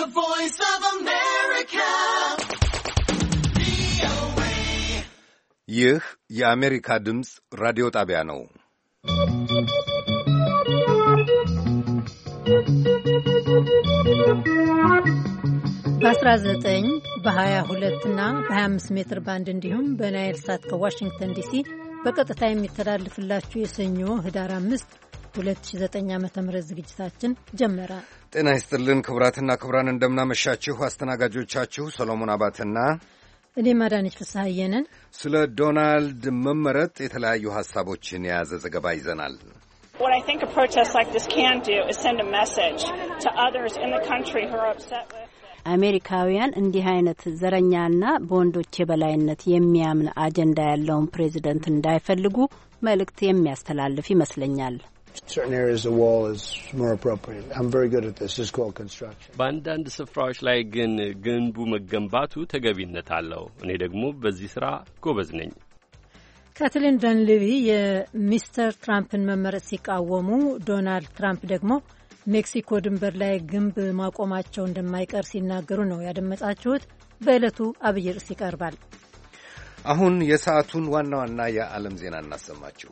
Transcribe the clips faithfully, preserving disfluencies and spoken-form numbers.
The Voice of America. ይህ የአሜሪካ ድምፅ ራዲዮ ጣቢያ ነው። በአስራ ዘጠኝ በሀያ ሁለት እና በሀያ አምስት ሜትር ባንድ እንዲሁም በናይል ሳት ከዋሽንግተን ዲሲ በቀጥታ የሚተላለፍላችሁ የሰኞ ህዳር አምስት ሁለት ሺህ ዘጠኝ ዓመተ ምህረት ዝግጅታችን ጀመረ። ጤና ይስጥልን ክቡራትና ክቡራን፣ እንደምናመሻችሁ። አስተናጋጆቻችሁ ሰሎሞን አባተና እኔም አዳነች ፍስሐዬ ነን። ስለ ዶናልድ መመረጥ የተለያዩ ሐሳቦችን የያዘ ዘገባ ይዘናል። What I think a protest like this can do is send a message to others in the country who are upset with አሜሪካውያን እንዲህ አይነት ዘረኛና በወንዶች የበላይነት የሚያምን አጀንዳ ያለውን ፕሬዚደንት እንዳይፈልጉ መልእክት የሚያስተላልፍ ይመስለኛል። በአንዳንድ ስፍራዎች ላይ ግን ግንቡ መገንባቱ ተገቢነት አለው። እኔ ደግሞ በዚህ ስራ ጎበዝ ነኝ። ካትሊን ዳንሌቪ የሚስተር ትራምፕን መመረጥ ሲቃወሙ፣ ዶናልድ ትራምፕ ደግሞ ሜክሲኮ ድንበር ላይ ግንብ ማቆማቸው እንደማይቀር ሲናገሩ ነው ያደመጣችሁት። በዕለቱ አብይ ርዕስ ይቀርባል። አሁን የሰዓቱን ዋና ዋና የዓለም ዜና እናሰማችሁ።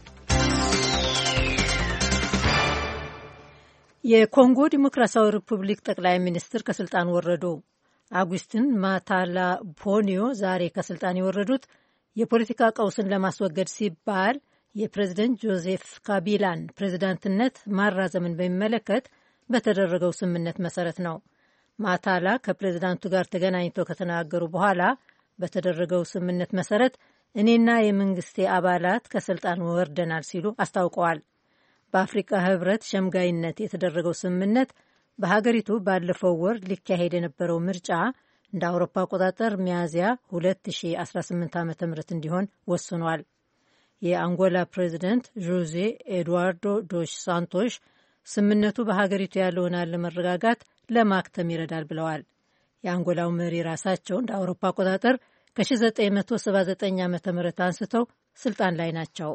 የኮንጎ ዲሞክራሲያዊ ሪፑብሊክ ጠቅላይ ሚኒስትር ከስልጣን ወረዱ። አጉስቲን ማታላ ፖኒዮ ዛሬ ከስልጣን የወረዱት የፖለቲካ ቀውስን ለማስወገድ ሲባል የፕሬዝደንት ጆዜፍ ካቢላን ፕሬዝዳንትነት ማራዘምን በሚመለከት በተደረገው ስምምነት መሰረት ነው። ማታላ ከፕሬዝዳንቱ ጋር ተገናኝተው ከተናገሩ በኋላ በተደረገው ስምምነት መሰረት እኔና የመንግስቴ አባላት ከስልጣን ወርደናል ሲሉ አስታውቀዋል። በአፍሪካ ህብረት ሸምጋይነት የተደረገው ስምምነት በሀገሪቱ ባለፈው ወር ሊካሄድ የነበረው ምርጫ እንደ አውሮፓ አቆጣጠር ሚያዝያ ሁለት ሺህ አስራ ስምንት ዓ ም እንዲሆን ወስኗል። የአንጎላ ፕሬዚደንት ዦዜ ኤድዋርዶ ዶሽ ሳንቶሽ ስምምነቱ በሀገሪቱ ያለውን አለመረጋጋት ለማክተም ይረዳል ብለዋል። የአንጎላው መሪ ራሳቸው እንደ አውሮፓ አቆጣጠር ከ1979 ዓ ም አንስተው ስልጣን ላይ ናቸው።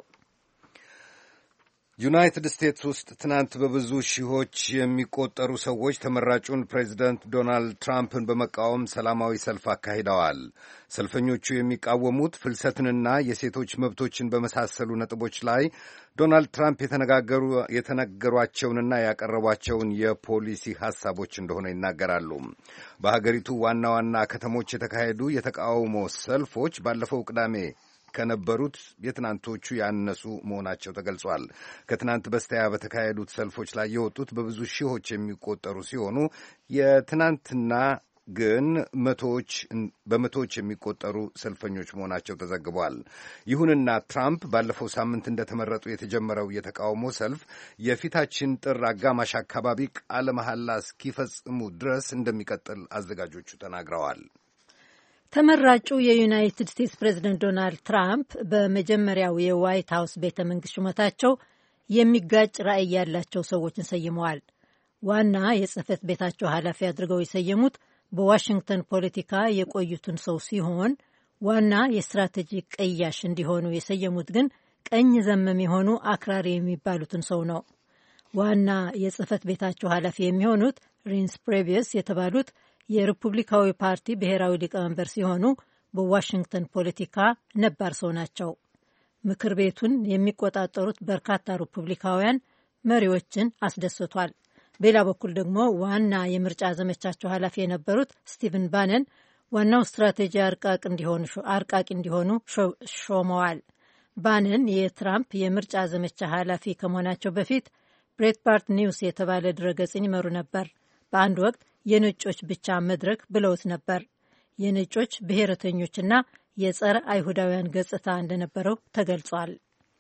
ዩናይትድ ስቴትስ ውስጥ ትናንት በብዙ ሺዎች የሚቆጠሩ ሰዎች ተመራጩን ፕሬዚደንት ዶናልድ ትራምፕን በመቃወም ሰላማዊ ሰልፍ አካሂደዋል። ሰልፈኞቹ የሚቃወሙት ፍልሰትንና የሴቶች መብቶችን በመሳሰሉ ነጥቦች ላይ ዶናልድ ትራምፕ የተነገሯቸውንና ያቀረቧቸውን የፖሊሲ ሐሳቦች እንደሆነ ይናገራሉ። በሀገሪቱ ዋና ዋና ከተሞች የተካሄዱ የተቃውሞ ሰልፎች ባለፈው ቅዳሜ ከነበሩት የትናንቶቹ ያነሱ መሆናቸው ተገልጿል። ከትናንት በስቲያ በተካሄዱት ሰልፎች ላይ የወጡት በብዙ ሺዎች የሚቆጠሩ ሲሆኑ የትናንትና ግን መቶዎች በመቶዎች የሚቆጠሩ ሰልፈኞች መሆናቸው ተዘግቧል። ይሁንና ትራምፕ ባለፈው ሳምንት እንደተመረጡ የተጀመረው የተቃውሞ ሰልፍ የፊታችን ጥር አጋማሽ አካባቢ ቃለ መሐላ እስኪፈጽሙ ድረስ እንደሚቀጥል አዘጋጆቹ ተናግረዋል። ተመራጩ የዩናይትድ ስቴትስ ፕሬዚደንት ዶናልድ ትራምፕ በመጀመሪያው የዋይት ሀውስ ቤተ መንግስት ሹመታቸው የሚጋጭ ራዕይ ያላቸው ሰዎችን ሰይመዋል። ዋና የጽህፈት ቤታቸው ኃላፊ አድርገው የሰየሙት በዋሽንግተን ፖለቲካ የቆዩትን ሰው ሲሆን ዋና የስትራቴጂ ቀያሽ እንዲሆኑ የሰየሙት ግን ቀኝ ዘመም የሆኑ አክራሪ የሚባሉትን ሰው ነው። ዋና የጽህፈት ቤታቸው ኃላፊ የሚሆኑት ሪንስ ፕሬቪየስ የተባሉት የሪፑብሊካዊ ፓርቲ ብሔራዊ ሊቀመንበር ሲሆኑ በዋሽንግተን ፖለቲካ ነባር ሰው ናቸው። ምክር ቤቱን የሚቆጣጠሩት በርካታ ሪፑብሊካውያን መሪዎችን አስደስቷል። በሌላ በኩል ደግሞ ዋና የምርጫ ዘመቻቸው ኃላፊ የነበሩት ስቲቨን ባነን ዋናው ስትራቴጂ አርቃቂ እንዲሆኑ ሾመዋል። ባነን የትራምፕ የምርጫ ዘመቻ ኃላፊ ከመሆናቸው በፊት ብሬትባርት ኒውስ የተባለ ድረገጽን ይመሩ ነበር። በአንድ ወቅት የነጮች ብቻ መድረክ ብለውት ነበር። የነጮች ብሔረተኞችና የጸረ አይሁዳውያን ገጽታ እንደነበረው ተገልጿል።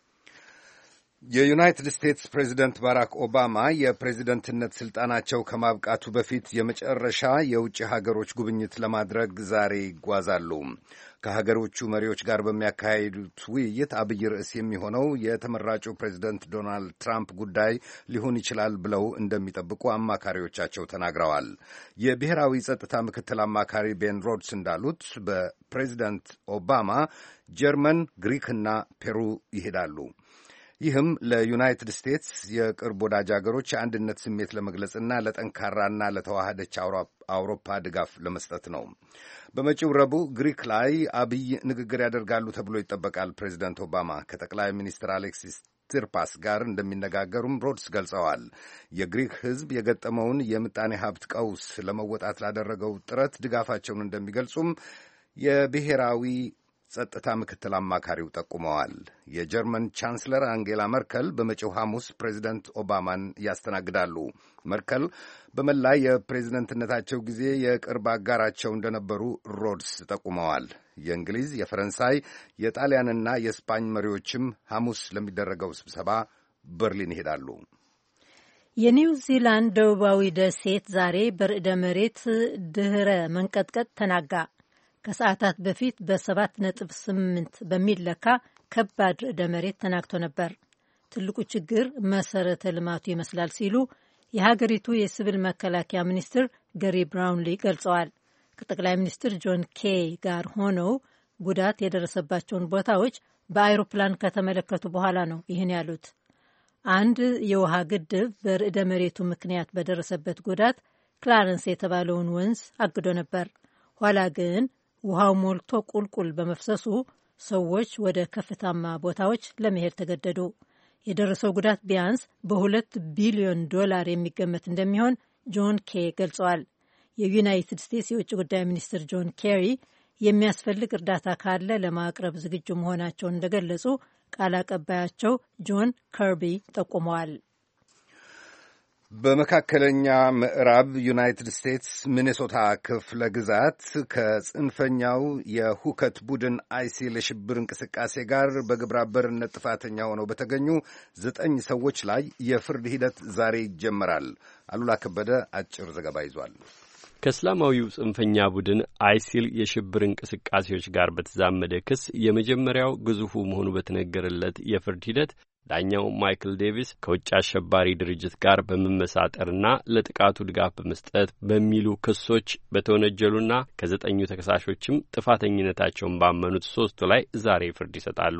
የዩናይትድ ስቴትስ ፕሬዚደንት ባራክ ኦባማ የፕሬዚደንትነት ስልጣናቸው ከማብቃቱ በፊት የመጨረሻ የውጭ ሀገሮች ጉብኝት ለማድረግ ዛሬ ይጓዛሉ። ከሀገሮቹ መሪዎች ጋር በሚያካሂዱት ውይይት አብይ ርዕስ የሚሆነው የተመራጩ ፕሬዚደንት ዶናልድ ትራምፕ ጉዳይ ሊሆን ይችላል ብለው እንደሚጠብቁ አማካሪዎቻቸው ተናግረዋል። የብሔራዊ ጸጥታ ምክትል አማካሪ ቤን ሮድስ እንዳሉት በፕሬዚደንት ኦባማ ጀርመን፣ ግሪክና ፔሩ ይሄዳሉ። ይህም ለዩናይትድ ስቴትስ የቅርብ ወዳጅ አገሮች የአንድነት ስሜት ለመግለጽና ለጠንካራና ለተዋሃደች አውሮፓ ድጋፍ ለመስጠት ነው። በመጪው ረቡዕ ግሪክ ላይ አብይ ንግግር ያደርጋሉ ተብሎ ይጠበቃል። ፕሬዚደንት ኦባማ ከጠቅላይ ሚኒስትር አሌክሲስ ትርፓስ ጋር እንደሚነጋገሩም ሮድስ ገልጸዋል። የግሪክ ሕዝብ የገጠመውን የምጣኔ ሀብት ቀውስ ለመወጣት ላደረገው ጥረት ድጋፋቸውን እንደሚገልጹም የብሔራዊ ጸጥታ ምክትል አማካሪው ጠቁመዋል። የጀርመን ቻንስለር አንጌላ መርከል በመጪው ሐሙስ ፕሬዚደንት ኦባማን ያስተናግዳሉ። መርከል በመላ የፕሬዚደንትነታቸው ጊዜ የቅርብ አጋራቸው እንደነበሩ ሮድስ ጠቁመዋል። የእንግሊዝ፣ የፈረንሳይ፣ የጣሊያንና የስፓኝ መሪዎችም ሐሙስ ለሚደረገው ስብሰባ በርሊን ይሄዳሉ። የኒው ዚላንድ ደቡባዊ ደሴት ዛሬ በርዕደ መሬት ድህረ መንቀጥቀጥ ተናጋ። ከሰዓታት በፊት በሰባት ነጥብ ስምንት በሚለካ ከባድ ርዕደ መሬት ተናግቶ ነበር። ትልቁ ችግር መሰረተ ልማቱ ይመስላል ሲሉ የሀገሪቱ የሲቪል መከላከያ ሚኒስትር ገሪ ብራውንሊ ገልጸዋል። ከጠቅላይ ሚኒስትር ጆን ኬይ ጋር ሆነው ጉዳት የደረሰባቸውን ቦታዎች በአይሮፕላን ከተመለከቱ በኋላ ነው ይህን ያሉት። አንድ የውሃ ግድብ በርዕደ መሬቱ ምክንያት በደረሰበት ጉዳት ክላረንስ የተባለውን ወንዝ አግዶ ነበር። ኋላ ግን ውሃው ሞልቶ ቁልቁል በመፍሰሱ ሰዎች ወደ ከፍታማ ቦታዎች ለመሄድ ተገደዱ። የደረሰው ጉዳት ቢያንስ በሁለት ቢሊዮን ዶላር የሚገመት እንደሚሆን ጆን ኬሪ ገልጸዋል። የዩናይትድ ስቴትስ የውጭ ጉዳይ ሚኒስትር ጆን ኬሪ የሚያስፈልግ እርዳታ ካለ ለማቅረብ ዝግጁ መሆናቸውን እንደገለጹ ቃል አቀባያቸው ጆን ከርቢ ጠቁመዋል። በመካከለኛ ምዕራብ ዩናይትድ ስቴትስ ሚኔሶታ ክፍለ ግዛት ከጽንፈኛው የሁከት ቡድን አይሲል የሽብር እንቅስቃሴ ጋር በግብረ አበርነት ጥፋተኛ ሆነው በተገኙ ዘጠኝ ሰዎች ላይ የፍርድ ሂደት ዛሬ ይጀመራል። አሉላ ከበደ አጭር ዘገባ ይዟል። ከእስላማዊው ጽንፈኛ ቡድን አይሲል የሽብር እንቅስቃሴዎች ጋር በተዛመደ ክስ የመጀመሪያው ግዙፉ መሆኑ በተነገረለት የፍርድ ሂደት ዳኛው ማይክል ዴቪስ ከውጭ አሸባሪ ድርጅት ጋር በመመሳጠርና ለጥቃቱ ድጋፍ በመስጠት በሚሉ ክሶች በተወነጀሉና ከዘጠኙ ተከሳሾችም ጥፋተኝነታቸውን ባመኑት ሶስቱ ላይ ዛሬ ፍርድ ይሰጣሉ።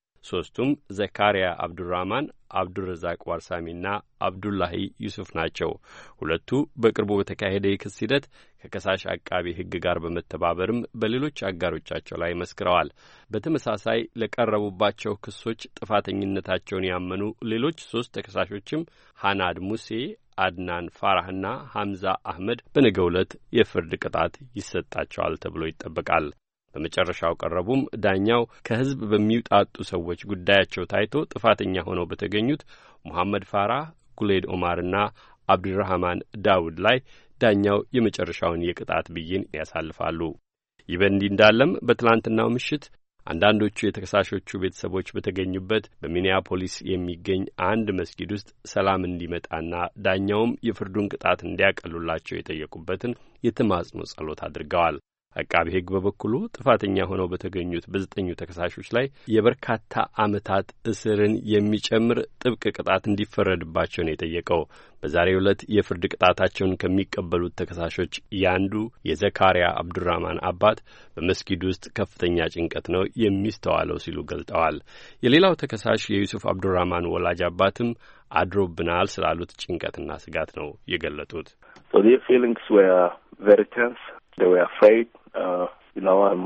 ሶስቱም ዘካሪያ አብዱራህማን፣ አብዱረዛቅ ዋርሳሚና አብዱላሂ ዩሱፍ ናቸው። ሁለቱ በቅርቡ በተካሄደ የክስ ሂደት ከከሳሽ አቃቢ ሕግ ጋር በመተባበርም በሌሎች አጋሮቻቸው ላይ መስክረዋል። በተመሳሳይ ለቀረቡባቸው ክሶች ጥፋተኝነታቸውን ያመኑ ሌሎች ሶስት ተከሳሾችም ሐናድ ሙሴ፣ አድናን ፋራህና ሐምዛ አህመድ በነገው ዕለት የፍርድ ቅጣት ይሰጣቸዋል ተብሎ ይጠበቃል። በመጨረሻው ቀረቡም ዳኛው ከሕዝብ በሚውጣጡ ሰዎች ጉዳያቸው ታይቶ ጥፋተኛ ሆነው በተገኙት ሙሐመድ ፋራህ፣ ጉሌድ ኦማርና አብዱራህማን ዳውድ ላይ ዳኛው የመጨረሻውን የቅጣት ብይን ያሳልፋሉ። ይህ በእንዲህ እንዳለም በትላንትናው ምሽት አንዳንዶቹ የተከሳሾቹ ቤተሰቦች በተገኙበት በሚኒያፖሊስ የሚገኝ አንድ መስጊድ ውስጥ ሰላም እንዲመጣና ዳኛውም የፍርዱን ቅጣት እንዲያቀሉላቸው የጠየቁበትን የተማጽኖ ጸሎት አድርገዋል። አቃቢ ሕግ በበኩሉ ጥፋተኛ ሆነው በተገኙት በዘጠኙ ተከሳሾች ላይ የበርካታ ዓመታት እስርን የሚጨምር ጥብቅ ቅጣት እንዲፈረድባቸው ነው የጠየቀው። በዛሬው ዕለት የፍርድ ቅጣታቸውን ከሚቀበሉት ተከሳሾች ያንዱ የዘካሪያ አብዱራህማን አባት በመስጊድ ውስጥ ከፍተኛ ጭንቀት ነው የሚስተዋለው ሲሉ ገልጠዋል። የሌላው ተከሳሽ የዩሱፍ አብዱራህማን ወላጅ አባትም አድሮብናል ስላሉት ጭንቀትና ስጋት ነው የገለጡት። So their feelings were very tense. They were afraid. Uh, you know, I'm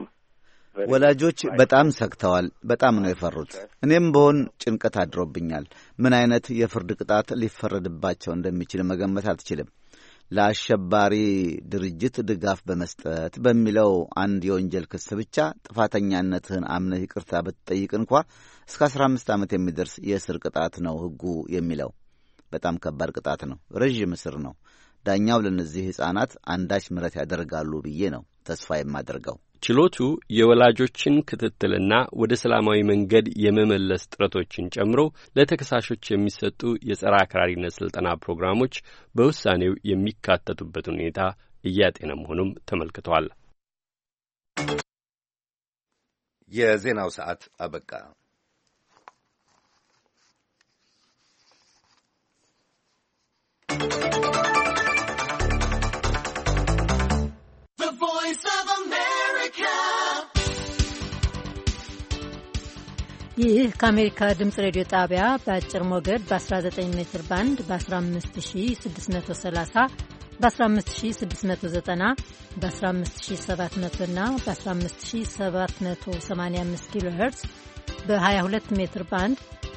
ወላጆች በጣም ሰግተዋል። በጣም ነው የፈሩት። እኔም በሆን ጭንቀት አድሮብኛል። ምን አይነት የፍርድ ቅጣት ሊፈረድባቸው እንደሚችል መገመት አልችልም። ለአሸባሪ ድርጅት ድጋፍ በመስጠት በሚለው አንድ የወንጀል ክስ ብቻ ጥፋተኛነትህን አምነህ ይቅርታ ብትጠይቅ እንኳ እስከ አስራ አምስት ዓመት የሚደርስ የእስር ቅጣት ነው ሕጉ የሚለው። በጣም ከባድ ቅጣት ነው። ረዥም እስር ነው። ዳኛው ለእነዚህ ሕፃናት አንዳች ምሕረት ያደርጋሉ ብዬ ነው ተስፋ የማደርገው። ችሎቱ የወላጆችን ክትትልና ወደ ሰላማዊ መንገድ የመመለስ ጥረቶችን ጨምሮ ለተከሳሾች የሚሰጡ የጸረ አክራሪነት ስልጠና ፕሮግራሞች በውሳኔው የሚካተቱበት ሁኔታ እያጤነ መሆኑም ተመልክቷል። የዜናው ሰዓት አበቃ። ይህ ከአሜሪካ ድምፅ ሬዲዮ ጣቢያ በአጭር ሞገድ በ19 ሜትር ባንድ በ15630 በ15690 በ15700 እና በ15785 ኪሎ ሄርትዝ በ22 ሜትር ባንድ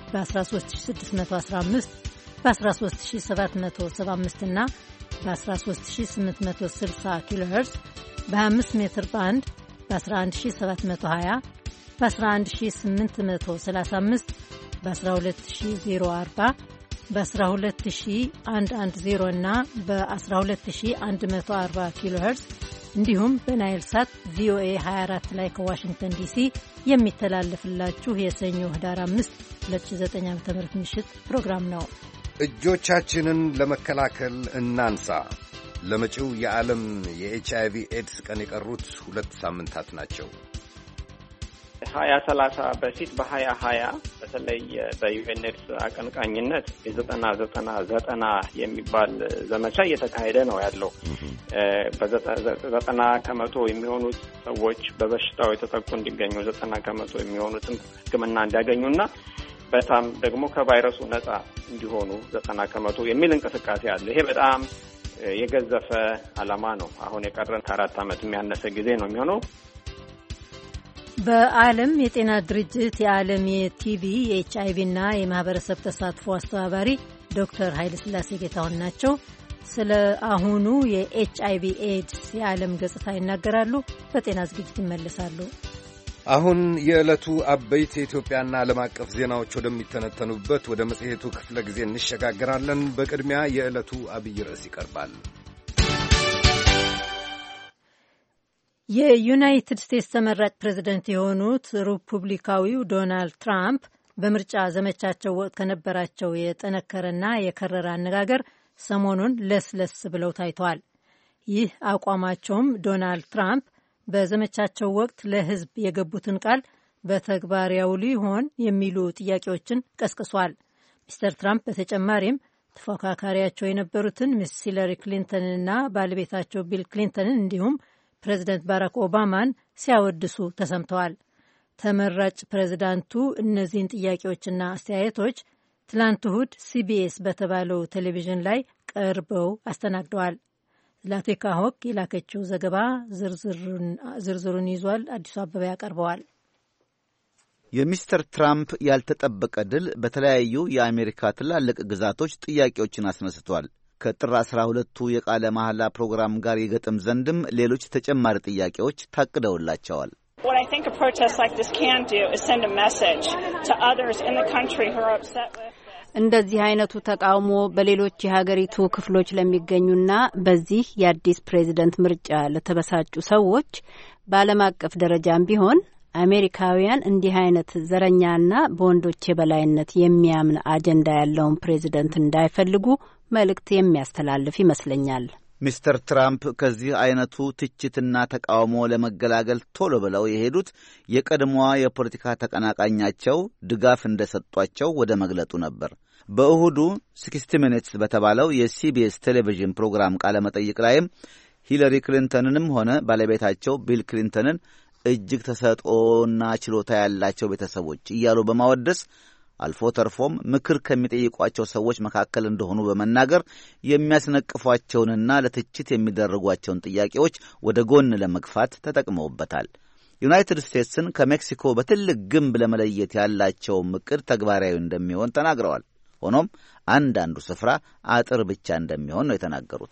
በ13615 በ13775 እና በ13860 ኪሎ ሄርትዝ በ25 ሜትር ባንድ በ11720 በ11835 በ12040 በ12110 እና በ12140 ኪሎ ሄርትዝ እንዲሁም በናይል ሳት ቪኦኤ ሃያ አራት ላይ ከዋሽንግተን ዲሲ የሚተላለፍላችሁ የሰኞ ህዳር አምስት ሁለት ሺህ ዘጠኝ ዓ.ም ምሽት ፕሮግራም ነው። እጆቻችንን ለመከላከል እናንሳ። ለመጪው የዓለም የኤች አይ ቪ ኤድስ ቀን የቀሩት ሁለት ሳምንታት ናቸው። ሀያ ሰላሳ በፊት በሀያ ሀያ በተለይ በዩኤንኤድስ አቀንቃኝነት የዘጠና ዘጠና ዘጠና የሚባል ዘመቻ እየተካሄደ ነው ያለው። በዘጠና ከመቶ የሚሆኑት ሰዎች በበሽታው የተጠቁ እንዲገኙ፣ ዘጠና ከመቶ የሚሆኑትም ሕክምና እንዲያገኙና በጣም ደግሞ ከቫይረሱ ነጻ እንዲሆኑ ዘጠና ከመቶ የሚል እንቅስቃሴ አለ። ይሄ በጣም የገዘፈ ዓላማ ነው። አሁን የቀረን ከአራት ዓመት የሚያነሰ ጊዜ ነው የሚሆነው። በዓለም የጤና ድርጅት የዓለም የቲቪ የኤች አይ ቪ እና የማህበረሰብ ተሳትፎ አስተባባሪ ዶክተር ኃይለ ሥላሴ ጌታሁን ናቸው። ስለ አሁኑ የኤች አይ ቪ ኤድስ የዓለም ገጽታ ይናገራሉ። በጤና ዝግጅት ይመለሳሉ። አሁን የዕለቱ አበይት የኢትዮጵያና ዓለም አቀፍ ዜናዎች ወደሚተነተኑበት ወደ መጽሔቱ ክፍለ ጊዜ እንሸጋግራለን። በቅድሚያ የዕለቱ አብይ ርዕስ ይቀርባል። የዩናይትድ ስቴትስ ተመራጭ ፕሬዝደንት የሆኑት ሪፑብሊካዊው ዶናልድ ትራምፕ በምርጫ ዘመቻቸው ወቅት ከነበራቸው የጠነከረና የከረረ አነጋገር ሰሞኑን ለስለስ ብለው ታይተዋል። ይህ አቋማቸውም ዶናልድ ትራምፕ በዘመቻቸው ወቅት ለሕዝብ የገቡትን ቃል በተግባር ያውሉ ይሆን የሚሉ ጥያቄዎችን ቀስቅሷል። ሚስተር ትራምፕ በተጨማሪም ተፎካካሪያቸው የነበሩትን ሚስ ሂለሪ ክሊንተንንና ባለቤታቸው ቢል ክሊንተንን እንዲሁም ፕሬዚደንት ባራክ ኦባማን ሲያወድሱ ተሰምተዋል። ተመራጭ ፕሬዚዳንቱ እነዚህን ጥያቄዎችና አስተያየቶች ትላንት እሁድ ሲቢኤስ በተባለው ቴሌቪዥን ላይ ቀርበው አስተናግደዋል። ላቴካ ሆክ የላከችው ዘገባ ዝርዝሩን ይዟል። አዲሱ አበባ ያቀርበዋል። የሚስተር ትራምፕ ያልተጠበቀ ድል በተለያዩ የአሜሪካ ትላልቅ ግዛቶች ጥያቄዎችን አስነስቷል። ከጥር አስራ ሁለቱ የቃለ መሐላ ፕሮግራም ጋር ይገጥም ዘንድም ሌሎች ተጨማሪ ጥያቄዎች ታቅደውላቸዋል። What I think a protest like this can do is send a message to others in the country who are upset with እንደዚህ አይነቱ ተቃውሞ በሌሎች የሀገሪቱ ክፍሎች ለሚገኙና በዚህ የአዲስ ፕሬዝደንት ምርጫ ለተበሳጩ ሰዎች በዓለም አቀፍ ደረጃም ቢሆን አሜሪካውያን እንዲህ አይነት ዘረኛና በወንዶች የበላይነት የሚያምን አጀንዳ ያለውን ፕሬዝደንት እንዳይፈልጉ መልእክት የሚያስተላልፍ ይመስለኛል። ሚስተር ትራምፕ ከዚህ አይነቱ ትችትና ተቃውሞ ለመገላገል ቶሎ ብለው የሄዱት የቀድሞዋ የፖለቲካ ተቀናቃኛቸው ድጋፍ እንደሰጧቸው ወደ መግለጡ ነበር። በእሁዱ ሲክስቲ ሚኒትስ በተባለው የሲቢኤስ ቴሌቪዥን ፕሮግራም ቃለ መጠይቅ ላይም ሂለሪ ክሊንተንንም ሆነ ባለቤታቸው ቢል ክሊንተንን እጅግ ተሰጥኦና ችሎታ ያላቸው ቤተሰቦች እያሉ በማወደስ አልፎ ተርፎም ምክር ከሚጠይቋቸው ሰዎች መካከል እንደሆኑ በመናገር የሚያስነቅፏቸውንና ለትችት የሚደረጓቸውን ጥያቄዎች ወደ ጎን ለመግፋት ተጠቅመውበታል። ዩናይትድ ስቴትስን ከሜክሲኮ በትልቅ ግንብ ለመለየት ያላቸው ምክር ተግባራዊ እንደሚሆን ተናግረዋል። ሆኖም አንዳንዱ ስፍራ አጥር ብቻ እንደሚሆን ነው የተናገሩት።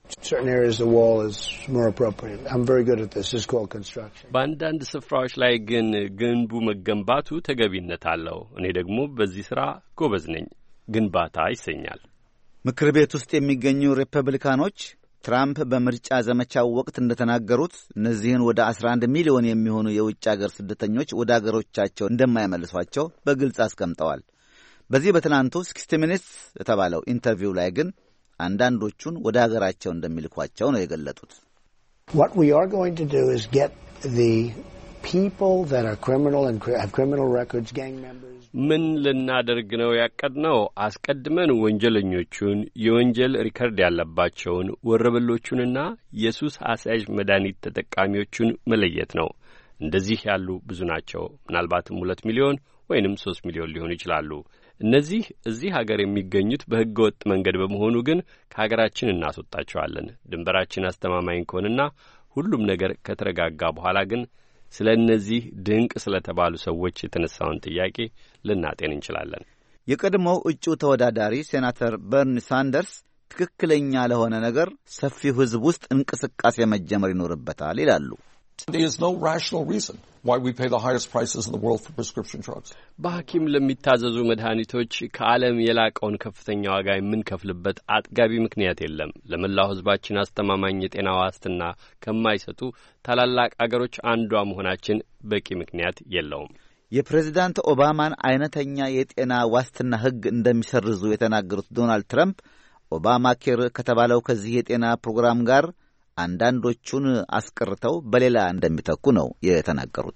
በአንዳንድ ስፍራዎች ላይ ግን ግንቡ መገንባቱ ተገቢነት አለው። እኔ ደግሞ በዚህ ስራ ጎበዝ ነኝ። ግንባታ ይሰኛል። ምክር ቤት ውስጥ የሚገኙ ሪፐብሊካኖች ትራምፕ በምርጫ ዘመቻው ወቅት እንደተናገሩት እነዚህን ወደ አስራ አንድ ሚሊዮን የሚሆኑ የውጭ አገር ስደተኞች ወደ አገሮቻቸው እንደማይመልሷቸው በግልጽ አስቀምጠዋል። በዚህ በትናንቱ ሲክስቲ ሚኒትስ የተባለው ኢንተርቪው ላይ ግን አንዳንዶቹን ወደ አገራቸው እንደሚልኳቸው ነው የገለጡት። What we are going to do is get the people that are criminal and have criminal records, gang members. ምን ልናደርግ ነው ያቀድነው? አስቀድመን ወንጀለኞቹን፣ የወንጀል ሪከርድ ያለባቸውን፣ ወረበሎቹንና የሱስ አስያዥ መድኃኒት ተጠቃሚዎቹን መለየት ነው። እንደዚህ ያሉ ብዙ ናቸው። ምናልባትም ሁለት ሚሊዮን ወይንም ሶስት ሚሊዮን ሊሆኑ ይችላሉ። እነዚህ እዚህ ሀገር የሚገኙት በሕገ ወጥ መንገድ በመሆኑ ግን ከሀገራችን እናስወጣቸዋለን። ድንበራችን አስተማማኝ ከሆነና ሁሉም ነገር ከተረጋጋ በኋላ ግን ስለ እነዚህ ድንቅ ስለ ተባሉ ሰዎች የተነሳውን ጥያቄ ልናጤን እንችላለን። የቀድሞው እጩ ተወዳዳሪ ሴናተር በርኒ ሳንደርስ ትክክለኛ ለሆነ ነገር ሰፊው ሕዝብ ውስጥ እንቅስቃሴ መጀመር ይኖርበታል ይላሉ። There is no rational reason why we pay the highest prices in the world for prescription drugs. በሐኪም ለሚታዘዙ መድኃኒቶች ከዓለም የላቀውን ከፍተኛ ዋጋ የምንከፍልበት አጥጋቢ ምክንያት የለም። ለመላው ሕዝባችን አስተማማኝ የጤና ዋስትና ከማይሰጡ ታላላቅ አገሮች አንዷ መሆናችን በቂ ምክንያት የለውም። የፕሬዝዳንት ኦባማን አይነተኛ የጤና ዋስትና ሕግ እንደሚሰርዙ የተናገሩት ዶናልድ ትራምፕ ኦባማ ኬር ከተባለው ከዚህ የጤና ፕሮግራም ጋር አንዳንዶቹን አስቀርተው በሌላ እንደሚተኩ ነው የተናገሩት።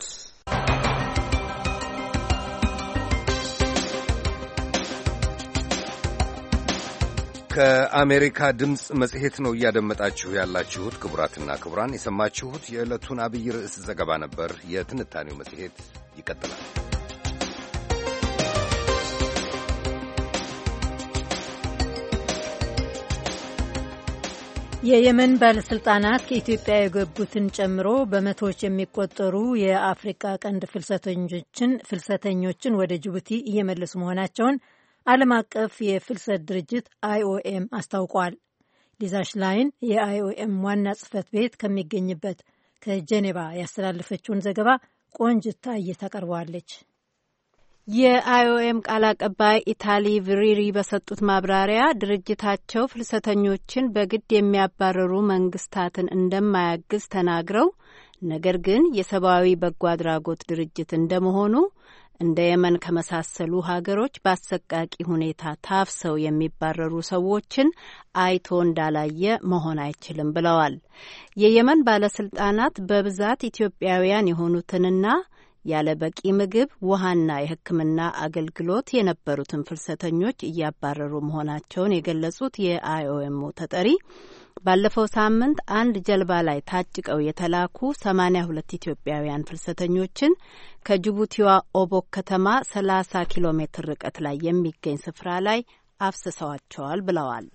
ከአሜሪካ ድምፅ መጽሔት ነው እያደመጣችሁ ያላችሁት። ክቡራትና ክቡራን፣ የሰማችሁት የዕለቱን አብይ ርዕስ ዘገባ ነበር። የትንታኔው መጽሔት ይቀጥላል። የየመን ባለስልጣናት ከኢትዮጵያ የገቡትን ጨምሮ በመቶዎች የሚቆጠሩ የአፍሪካ ቀንድ ፍልሰተኞችን ፍልሰተኞችን ወደ ጅቡቲ እየመለሱ መሆናቸውን ዓለም አቀፍ የፍልሰት ድርጅት አይኦኤም አስታውቋል። ሊዛ ሽላይን የአይኦኤም ዋና ጽሕፈት ቤት ከሚገኝበት ከጄኔቫ ያስተላለፈችውን ዘገባ ቆንጅታ እየታቀርበዋለች። የአይኦኤም ቃል አቀባይ ኢታሊ ቪሪሪ በሰጡት ማብራሪያ ድርጅታቸው ፍልሰተኞችን በግድ የሚያባረሩ መንግስታትን እንደማያግዝ ተናግረው፣ ነገር ግን የሰብአዊ በጎ አድራጎት ድርጅት እንደመሆኑ እንደ የመን ከመሳሰሉ ሀገሮች በአሰቃቂ ሁኔታ ታፍሰው የሚባረሩ ሰዎችን አይቶ እንዳላየ መሆን አይችልም ብለዋል። የየመን ባለስልጣናት በብዛት ኢትዮጵያውያን የሆኑትንና ያለ በቂ ምግብ፣ ውሃና የሕክምና አገልግሎት የነበሩትን ፍልሰተኞች እያባረሩ መሆናቸውን የገለጹት የአይኦኤሙ ተጠሪ ባለፈው ሳምንት አንድ ጀልባ ላይ ታጭቀው የተላኩ ሰማኒያ ሁለት ኢትዮጵያውያን ፍልሰተኞችን ከጅቡቲዋ ኦቦክ ከተማ ሰላሳ ኪሎ ሜትር ርቀት ላይ የሚገኝ ስፍራ ላይ አፍስሰዋቸዋል ብለዋል።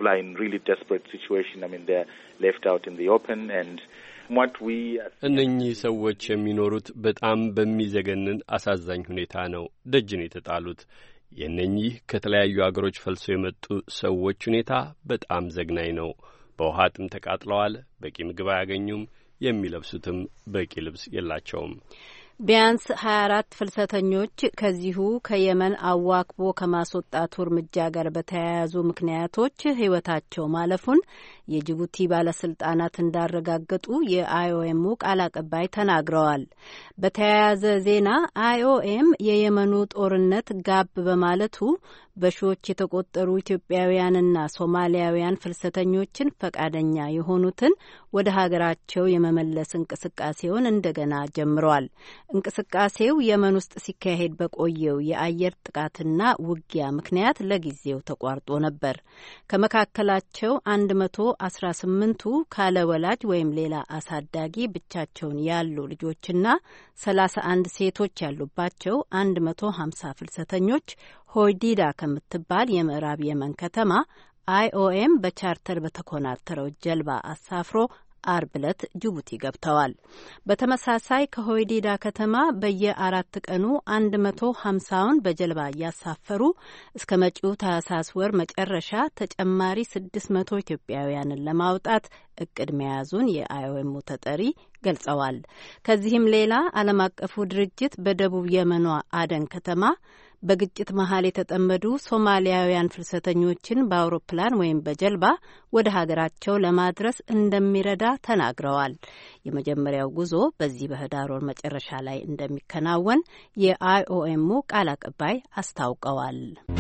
እነኚህ ሰዎች የሚኖሩት በጣም በሚዘገንን አሳዛኝ ሁኔታ ነው። ደጅን የተጣሉት የእነኚህ ከተለያዩ አገሮች ፈልሰው የመጡ ሰዎች ሁኔታ በጣም ዘግናኝ ነው። በውሃ ጥም ተቃጥለዋል። በቂ ምግብ አያገኙም። የሚለብሱትም በቂ ልብስ የላቸውም። ቢያንስ ሀያ አራት ፍልሰተኞች ከዚሁ ከየመን አዋክቦ ከማስወጣቱ እርምጃ ጋር በተያያዙ ምክንያቶች ሕይወታቸው ማለፉን የጅቡቲ ባለስልጣናት እንዳረጋገጡ የአይኦኤሙ ቃል አቀባይ ተናግረዋል። በተያያዘ ዜና አይኦኤም የየመኑ ጦርነት ጋብ በማለቱ በሺዎች የተቆጠሩ ኢትዮጵያውያንና ሶማሊያውያን ፍልሰተኞችን ፈቃደኛ የሆኑትን ወደ ሀገራቸው የመመለስ እንቅስቃሴውን እንደገና ጀምሯል። እንቅስቃሴው የመን ውስጥ ሲካሄድ በቆየው የአየር ጥቃትና ውጊያ ምክንያት ለጊዜው ተቋርጦ ነበር። ከመካከላቸው አንድ መቶ አስራ ስምንቱ ካለ ወላጅ ወይም ሌላ አሳዳጊ ብቻቸውን ያሉ ልጆችና ሰላሳ አንድ ሴቶች ያሉባቸው አንድ መቶ ሀምሳ ፍልሰተኞች ሆይዲዳ ከምትባል የምዕራብ የመን ከተማ አይኦኤም በቻርተር በተኮናተረው ጀልባ አሳፍሮ አርብ ዕለት ጅቡቲ ገብተዋል። በተመሳሳይ ከሆይዲዳ ከተማ በየአራት ቀኑ አንድ መቶ ሀምሳውን በጀልባ እያሳፈሩ እስከ መጪው ታህሳስ ወር መጨረሻ ተጨማሪ ስድስት መቶ ኢትዮጵያውያንን ለማውጣት እቅድ መያዙን የአይኦኤሙ ተጠሪ ገልጸዋል። ከዚህም ሌላ ዓለም አቀፉ ድርጅት በደቡብ የመኗ አደን ከተማ በግጭት መሀል የተጠመዱ ሶማሊያውያን ፍልሰተኞችን በአውሮፕላን ወይም በጀልባ ወደ ሀገራቸው ለማድረስ እንደሚረዳ ተናግረዋል። የመጀመሪያው ጉዞ በዚህ በህዳር ወር መጨረሻ ላይ እንደሚከናወን የአይኦኤሙ ቃል አቀባይ አስታውቀዋል።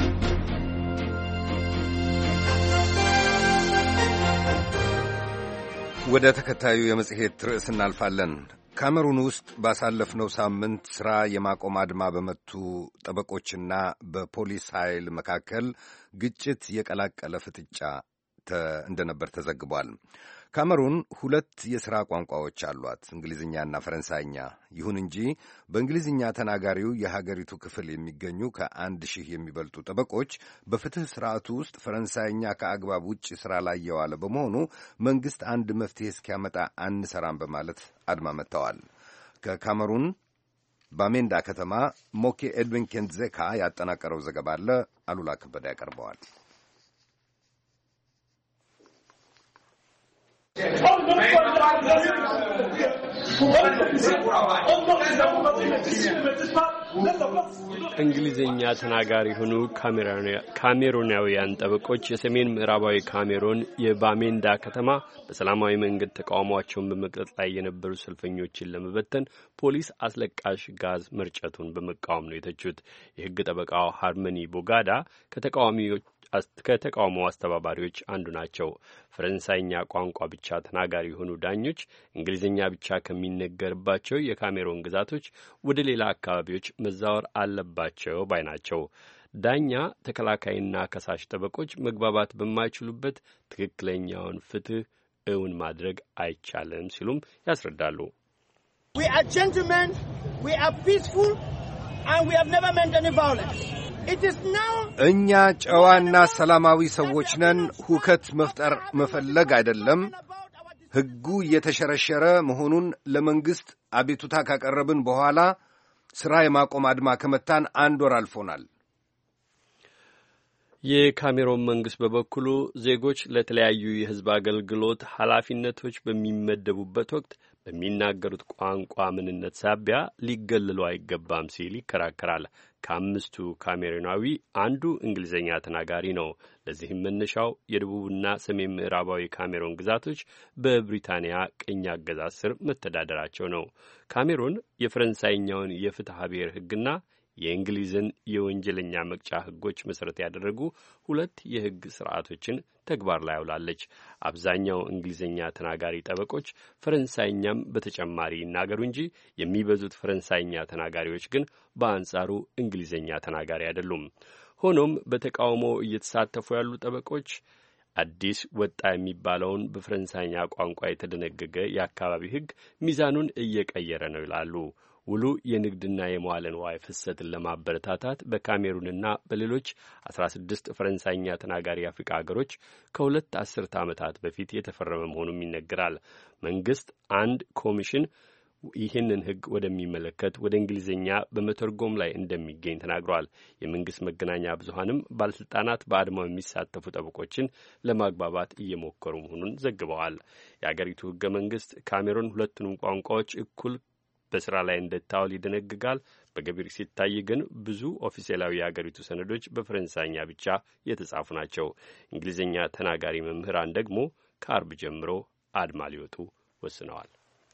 ወደ ተከታዩ የመጽሔት ርዕስ እናልፋለን። ካሜሩን ውስጥ ባሳለፍነው ሳምንት ሥራ የማቆም አድማ በመቱ ጠበቆችና በፖሊስ ኃይል መካከል ግጭት የቀላቀለ ፍጥጫ እንደነበር ተዘግቧል። ካሜሩን ሁለት የሥራ ቋንቋዎች አሏት፣ እንግሊዝኛና ፈረንሳይኛ። ይሁን እንጂ በእንግሊዝኛ ተናጋሪው የሀገሪቱ ክፍል የሚገኙ ከአንድ ሺህ የሚበልጡ ጠበቆች በፍትሕ ሥርዓቱ ውስጥ ፈረንሳይኛ ከአግባብ ውጭ ሥራ ላይ የዋለ በመሆኑ መንግሥት አንድ መፍትሔ እስኪያመጣ አንሰራም በማለት አድማ መጥተዋል። ከካሜሩን ባሜንዳ ከተማ ሞኬ ኤድዊን ኬንትዜካ ያጠናቀረው ዘገባ አለ። አሉላ ከበደ ያቀርበዋል። እንግሊዝኛ ተናጋሪ የሆኑ ካሜሩናውያን ጠበቆች የሰሜን ምዕራባዊ ካሜሩን የባሜንዳ ከተማ በሰላማዊ መንገድ ተቃውሟቸውን በመቅረጽ ላይ የነበሩ ሰልፈኞችን ለመበተን ፖሊስ አስለቃሽ ጋዝ መርጨቱን በመቃወም ነው የተቹት። የሕግ ጠበቃው ሃርመኒ ቦጋዳ ከተቃዋሚዎች ከተቃውሞ አስተባባሪዎች አንዱ ናቸው። ፈረንሳይኛ ቋንቋ ብቻ ተናጋሪ የሆኑ ዳኞች እንግሊዝኛ ብቻ ከሚነገርባቸው የካሜሮን ግዛቶች ወደ ሌላ አካባቢዎች መዛወር አለባቸው ባይ ናቸው። ዳኛ፣ ተከላካይና ከሳሽ ጠበቆች መግባባት በማይችሉበት ትክክለኛውን ፍትህ እውን ማድረግ አይቻልም ሲሉም ያስረዳሉ። We are gentlemen, we are peaceful, and we have never meant any violence. እኛ ጨዋና ሰላማዊ ሰዎች ነን። ሁከት መፍጠር መፈለግ አይደለም። ሕጉ እየተሸረሸረ መሆኑን ለመንግሥት አቤቱታ ካቀረብን በኋላ ሥራ የማቆም አድማ ከመታን አንድ ወር አልፎናል። የካሜሮን መንግስት በበኩሉ ዜጎች ለተለያዩ የሕዝብ አገልግሎት ኃላፊነቶች በሚመደቡበት ወቅት በሚናገሩት ቋንቋ ምንነት ሳቢያ ሊገለሉ አይገባም ሲል ይከራከራል። ከአምስቱ ካሜሩናዊ አንዱ እንግሊዝኛ ተናጋሪ ነው። ለዚህም መነሻው የደቡብና ሰሜን ምዕራባዊ ካሜሮን ግዛቶች በብሪታንያ ቅኝ አገዛዝ ስር መተዳደራቸው ነው። ካሜሮን የፈረንሳይኛውን የፍትሐ ብሔር ሕግና የእንግሊዝን የወንጀለኛ መቅጫ ሕጎች መሠረት ያደረጉ ሁለት የሕግ ስርዓቶችን ተግባር ላይ አውላለች። አብዛኛው እንግሊዝኛ ተናጋሪ ጠበቆች ፈረንሳይኛም በተጨማሪ ይናገሩ እንጂ የሚበዙት ፈረንሳይኛ ተናጋሪዎች ግን በአንጻሩ እንግሊዝኛ ተናጋሪ አይደሉም። ሆኖም በተቃውሞ እየተሳተፉ ያሉ ጠበቆች አዲስ ወጣ የሚባለውን በፈረንሳይኛ ቋንቋ የተደነገገ የአካባቢ ሕግ ሚዛኑን እየቀየረ ነው ይላሉ። ውሉ የንግድና የመዋለ ንዋይ ፍሰትን ለማበረታታት በካሜሩንና በሌሎች አስራ ስድስት ፈረንሳይኛ ተናጋሪ የአፍሪካ ሀገሮች ከሁለት አስርተ ዓመታት በፊት የተፈረመ መሆኑም ይነገራል። መንግስት አንድ ኮሚሽን ይህንን ሕግ ወደሚመለከት ወደ እንግሊዝኛ በመተርጎም ላይ እንደሚገኝ ተናግሯል። የመንግስት መገናኛ ብዙኃንም ባለስልጣናት በአድማው የሚሳተፉ ጠበቆችን ለማግባባት እየሞከሩ መሆኑን ዘግበዋል። የአገሪቱ ሕገ መንግስት ካሜሩን ሁለቱንም ቋንቋዎች እኩል በስራ ላይ እንድታውል ይደነግጋል። በገቢር ሲታይ ግን ብዙ ኦፊሴላዊ የአገሪቱ ሰነዶች በፈረንሳይኛ ብቻ የተጻፉ ናቸው። እንግሊዝኛ ተናጋሪ መምህራን ደግሞ ከአርብ ጀምሮ አድማ ሊወጡ ወስነዋል።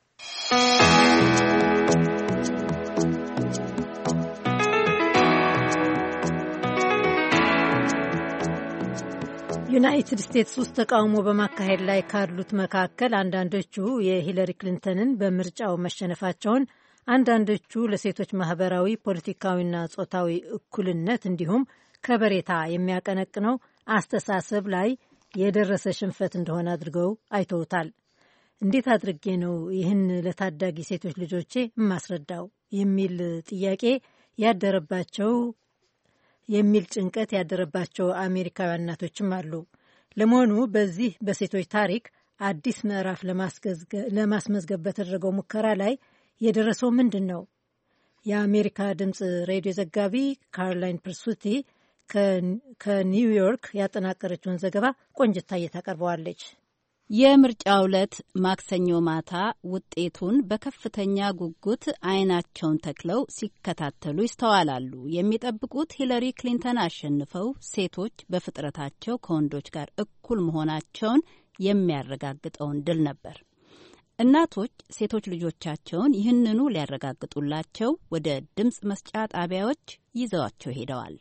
ዩናይትድ ስቴትስ ውስጥ ተቃውሞ በማካሄድ ላይ ካሉት መካከል አንዳንዶቹ የሂለሪ ክሊንተንን በምርጫው መሸነፋቸውን፣ አንዳንዶቹ ለሴቶች ማህበራዊ፣ ፖለቲካዊና ጾታዊ እኩልነት እንዲሁም ከበሬታ የሚያቀነቅነው አስተሳሰብ ላይ የደረሰ ሽንፈት እንደሆነ አድርገው አይተውታል። እንዴት አድርጌ ነው ይህን ለታዳጊ ሴቶች ልጆቼ የማስረዳው የሚል ጥያቄ ያደረባቸው የሚል ጭንቀት ያደረባቸው አሜሪካውያን እናቶችም አሉ። ለመሆኑ በዚህ በሴቶች ታሪክ አዲስ ምዕራፍ ለማስመዝገብ በተደረገው ሙከራ ላይ የደረሰው ምንድን ነው? የአሜሪካ ድምፅ ሬዲዮ ዘጋቢ ካሮላይን ፐርሱቲ ከኒውዮርክ ያጠናቀረችውን ዘገባ ቆንጅታ ታቀርበዋለች። የምርጫው ዕለት ማክሰኞ ማታ ውጤቱን በከፍተኛ ጉጉት አይናቸውን ተክለው ሲከታተሉ ይስተዋላሉ። የሚጠብቁት ሂለሪ ክሊንተን አሸንፈው ሴቶች በፍጥረታቸው ከወንዶች ጋር እኩል መሆናቸውን የሚያረጋግጠውን ድል ነበር። እናቶች ሴቶች ልጆቻቸውን ይህንኑ ሊያረጋግጡላቸው ወደ ድምፅ መስጫ ጣቢያዎች ይዘዋቸው ሄደዋል።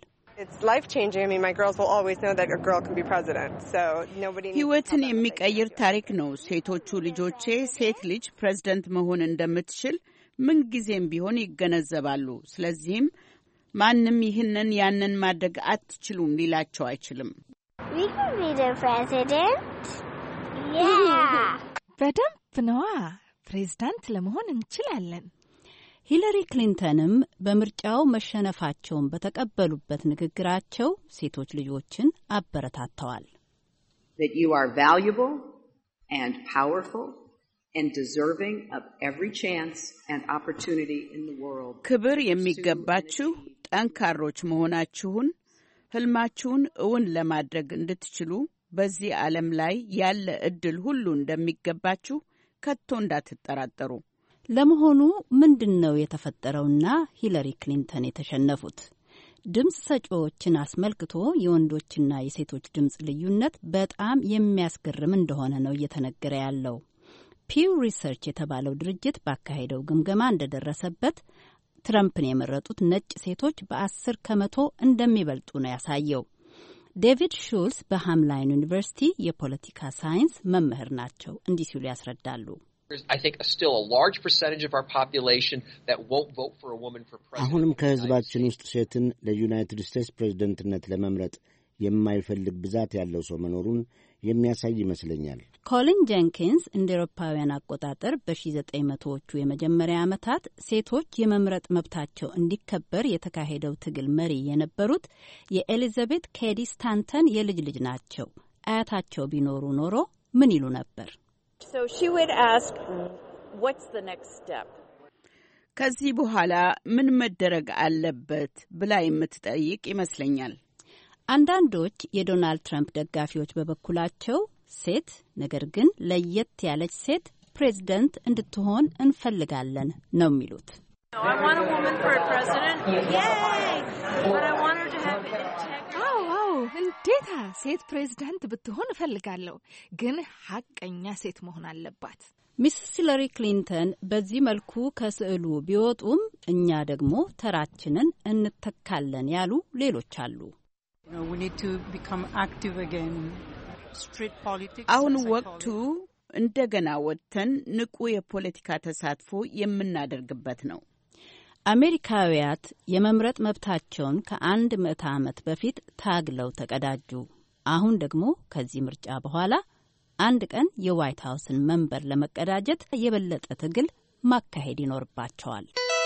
ሕይወትን የሚቀይር ታሪክ ነው። ሴቶቹ ልጆቼ ሴት ልጅ ፕሬዝደንት መሆን እንደምትችል ምንጊዜም ቢሆን ይገነዘባሉ። ስለዚህም ማንም ይህንን ያንን ማድረግ አትችሉም ሊላቸው አይችልም። በደንብ ነዋ ፕሬዝዳንት ለመሆን እንችላለን። ሂለሪ ክሊንተንም በምርጫው መሸነፋቸውን በተቀበሉበት ንግግራቸው ሴቶች ልጆችን አበረታተዋል። That you are valuable and powerful and deserving of every chance and opportunity in the world. ክብር የሚገባችሁ ጠንካሮች መሆናችሁን ህልማችሁን እውን ለማድረግ እንድትችሉ በዚህ ዓለም ላይ ያለ እድል ሁሉ እንደሚገባችሁ ከቶ እንዳትጠራጠሩ። ለመሆኑ ምንድነው የተፈጠረውና ሂለሪ ክሊንተን የተሸነፉት? ድምጽ ሰጪዎችን አስመልክቶ የወንዶችና የሴቶች ድምጽ ልዩነት በጣም የሚያስገርም እንደሆነ ነው እየተነገረ ያለው። ፒው ሪሰርች የተባለው ድርጅት ባካሄደው ግምገማ እንደደረሰበት ትራምፕን የመረጡት ነጭ ሴቶች በአስር ከመቶ እንደሚበልጡ ነው ያሳየው። ዴቪድ ሹልስ በሃምላይን ዩኒቨርሲቲ የፖለቲካ ሳይንስ መምህር ናቸው። እንዲህ ሲሉ ያስረዳሉ። አሁንም ከህዝባችን ውስጥ ሴትን ለዩናይትድ ስቴትስ ፕሬዝደንትነት ለመምረጥ የማይፈልግ ብዛት ያለው ሰው መኖሩን የሚያሳይ ይመስለኛል። ኮሊን ጄንኪንስ እንደ አውሮፓውያን አቆጣጠር በሺህ መቶዎቹ የመጀመሪያ ዓመታት ሴቶች የመምረጥ መብታቸው እንዲከበር የተካሄደው ትግል መሪ የነበሩት የኤሊዛቤት ኬዲ ስታንተን የልጅ ልጅ ናቸው። አያታቸው ቢኖሩ ኖሮ ምን ይሉ ነበር? So she would ask, what's the next step? ከዚህ በኋላ ምን መደረግ አለበት ብላ የምትጠይቅ ይመስለኛል። አንዳንዶች የዶናልድ ትራምፕ ደጋፊዎች በበኩላቸው ሴት ነገር ግን ለየት ያለች ሴት ፕሬዝደንት እንድትሆን እንፈልጋለን ነው የሚሉት። I want a woman for a president. Yay! But I want her to have integrity. ዋው እንዴታ ሴት ፕሬዝዳንት ብትሆን እፈልጋለሁ፣ ግን ሐቀኛ ሴት መሆን አለባት። ሚስስ ሂለሪ ክሊንተን በዚህ መልኩ ከስዕሉ ቢወጡም እኛ ደግሞ ተራችንን እንተካለን ያሉ ሌሎች አሉ። አሁን ወቅቱ እንደገና ወጥተን ንቁ የፖለቲካ ተሳትፎ የምናደርግበት ነው። አሜሪካውያት የመምረጥ መብታቸውን ከአንድ ምዕተ ዓመት በፊት ታግለው ተቀዳጁ። አሁን ደግሞ ከዚህ ምርጫ በኋላ አንድ ቀን የዋይት ሃውስን መንበር ለመቀዳጀት የበለጠ ትግል ማካሄድ ይኖርባቸዋል።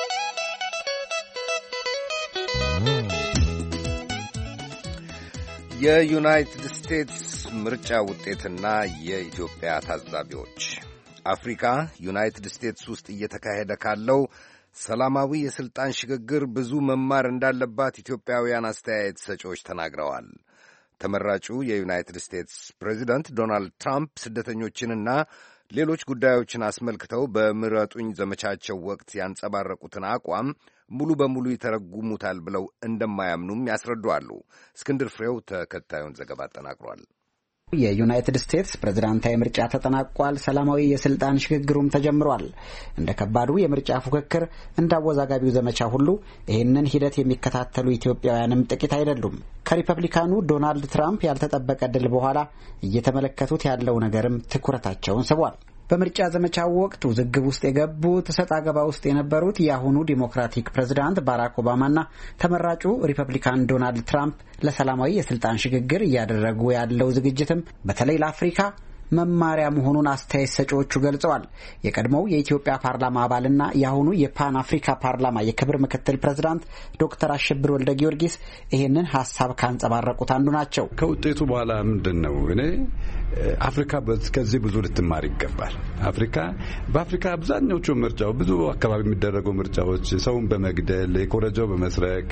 የዩናይትድ ስቴትስ ምርጫ ውጤትና የኢትዮጵያ ታዛቢዎች። አፍሪካ ዩናይትድ ስቴትስ ውስጥ እየተካሄደ ካለው ሰላማዊ የሥልጣን ሽግግር ብዙ መማር እንዳለባት ኢትዮጵያውያን አስተያየት ሰጪዎች ተናግረዋል። ተመራጩ የዩናይትድ ስቴትስ ፕሬዚደንት ዶናልድ ትራምፕ ስደተኞችንና ሌሎች ጉዳዮችን አስመልክተው በምረጡኝ ዘመቻቸው ወቅት ያንጸባረቁትን አቋም ሙሉ በሙሉ ይተረጉሙታል ብለው እንደማያምኑም ያስረዷሉ። እስክንድር ፍሬው ተከታዩን ዘገባ አጠናቅሯል። የዩናይትድ ስቴትስ ፕሬዝዳንታዊ ምርጫ ተጠናቋል። ሰላማዊ የስልጣን ሽግግሩም ተጀምሯል። እንደ ከባዱ የምርጫ ፉክክር እንደ አወዛጋቢው ዘመቻ ሁሉ ይህንን ሂደት የሚከታተሉ ኢትዮጵያውያንም ጥቂት አይደሉም። ከሪፐብሊካኑ ዶናልድ ትራምፕ ያልተጠበቀ ድል በኋላ እየተመለከቱት ያለው ነገርም ትኩረታቸውን ስቧል። በምርጫ ዘመቻው ወቅት ውዝግብ ውስጥ የገቡት ሰጣ ገባ ውስጥ የነበሩት የአሁኑ ዲሞክራቲክ ፕሬዝዳንት ባራክ ኦባማና ተመራጩ ሪፐብሊካን ዶናልድ ትራምፕ ለሰላማዊ የስልጣን ሽግግር እያደረጉ ያለው ዝግጅትም በተለይ ለአፍሪካ መማሪያ መሆኑን አስተያየት ሰጪዎቹ ገልጸዋል። የቀድሞው የኢትዮጵያ ፓርላማ አባልና የአሁኑ የፓን አፍሪካ ፓርላማ የክብር ምክትል ፕሬዝዳንት ዶክተር አሸብር ወልደ ጊዮርጊስ ይህንን ሀሳብ ካንጸባረቁት አንዱ ናቸው። ከውጤቱ በኋላ ምንድን ነው እኔ አፍሪካ ከዚህ ብዙ ልትማር ይገባል። አፍሪካ በአፍሪካ አብዛኞቹ ምርጫው ብዙ አካባቢ የሚደረጉ ምርጫዎች ሰውን በመግደል ኮረጆው በመስረቅ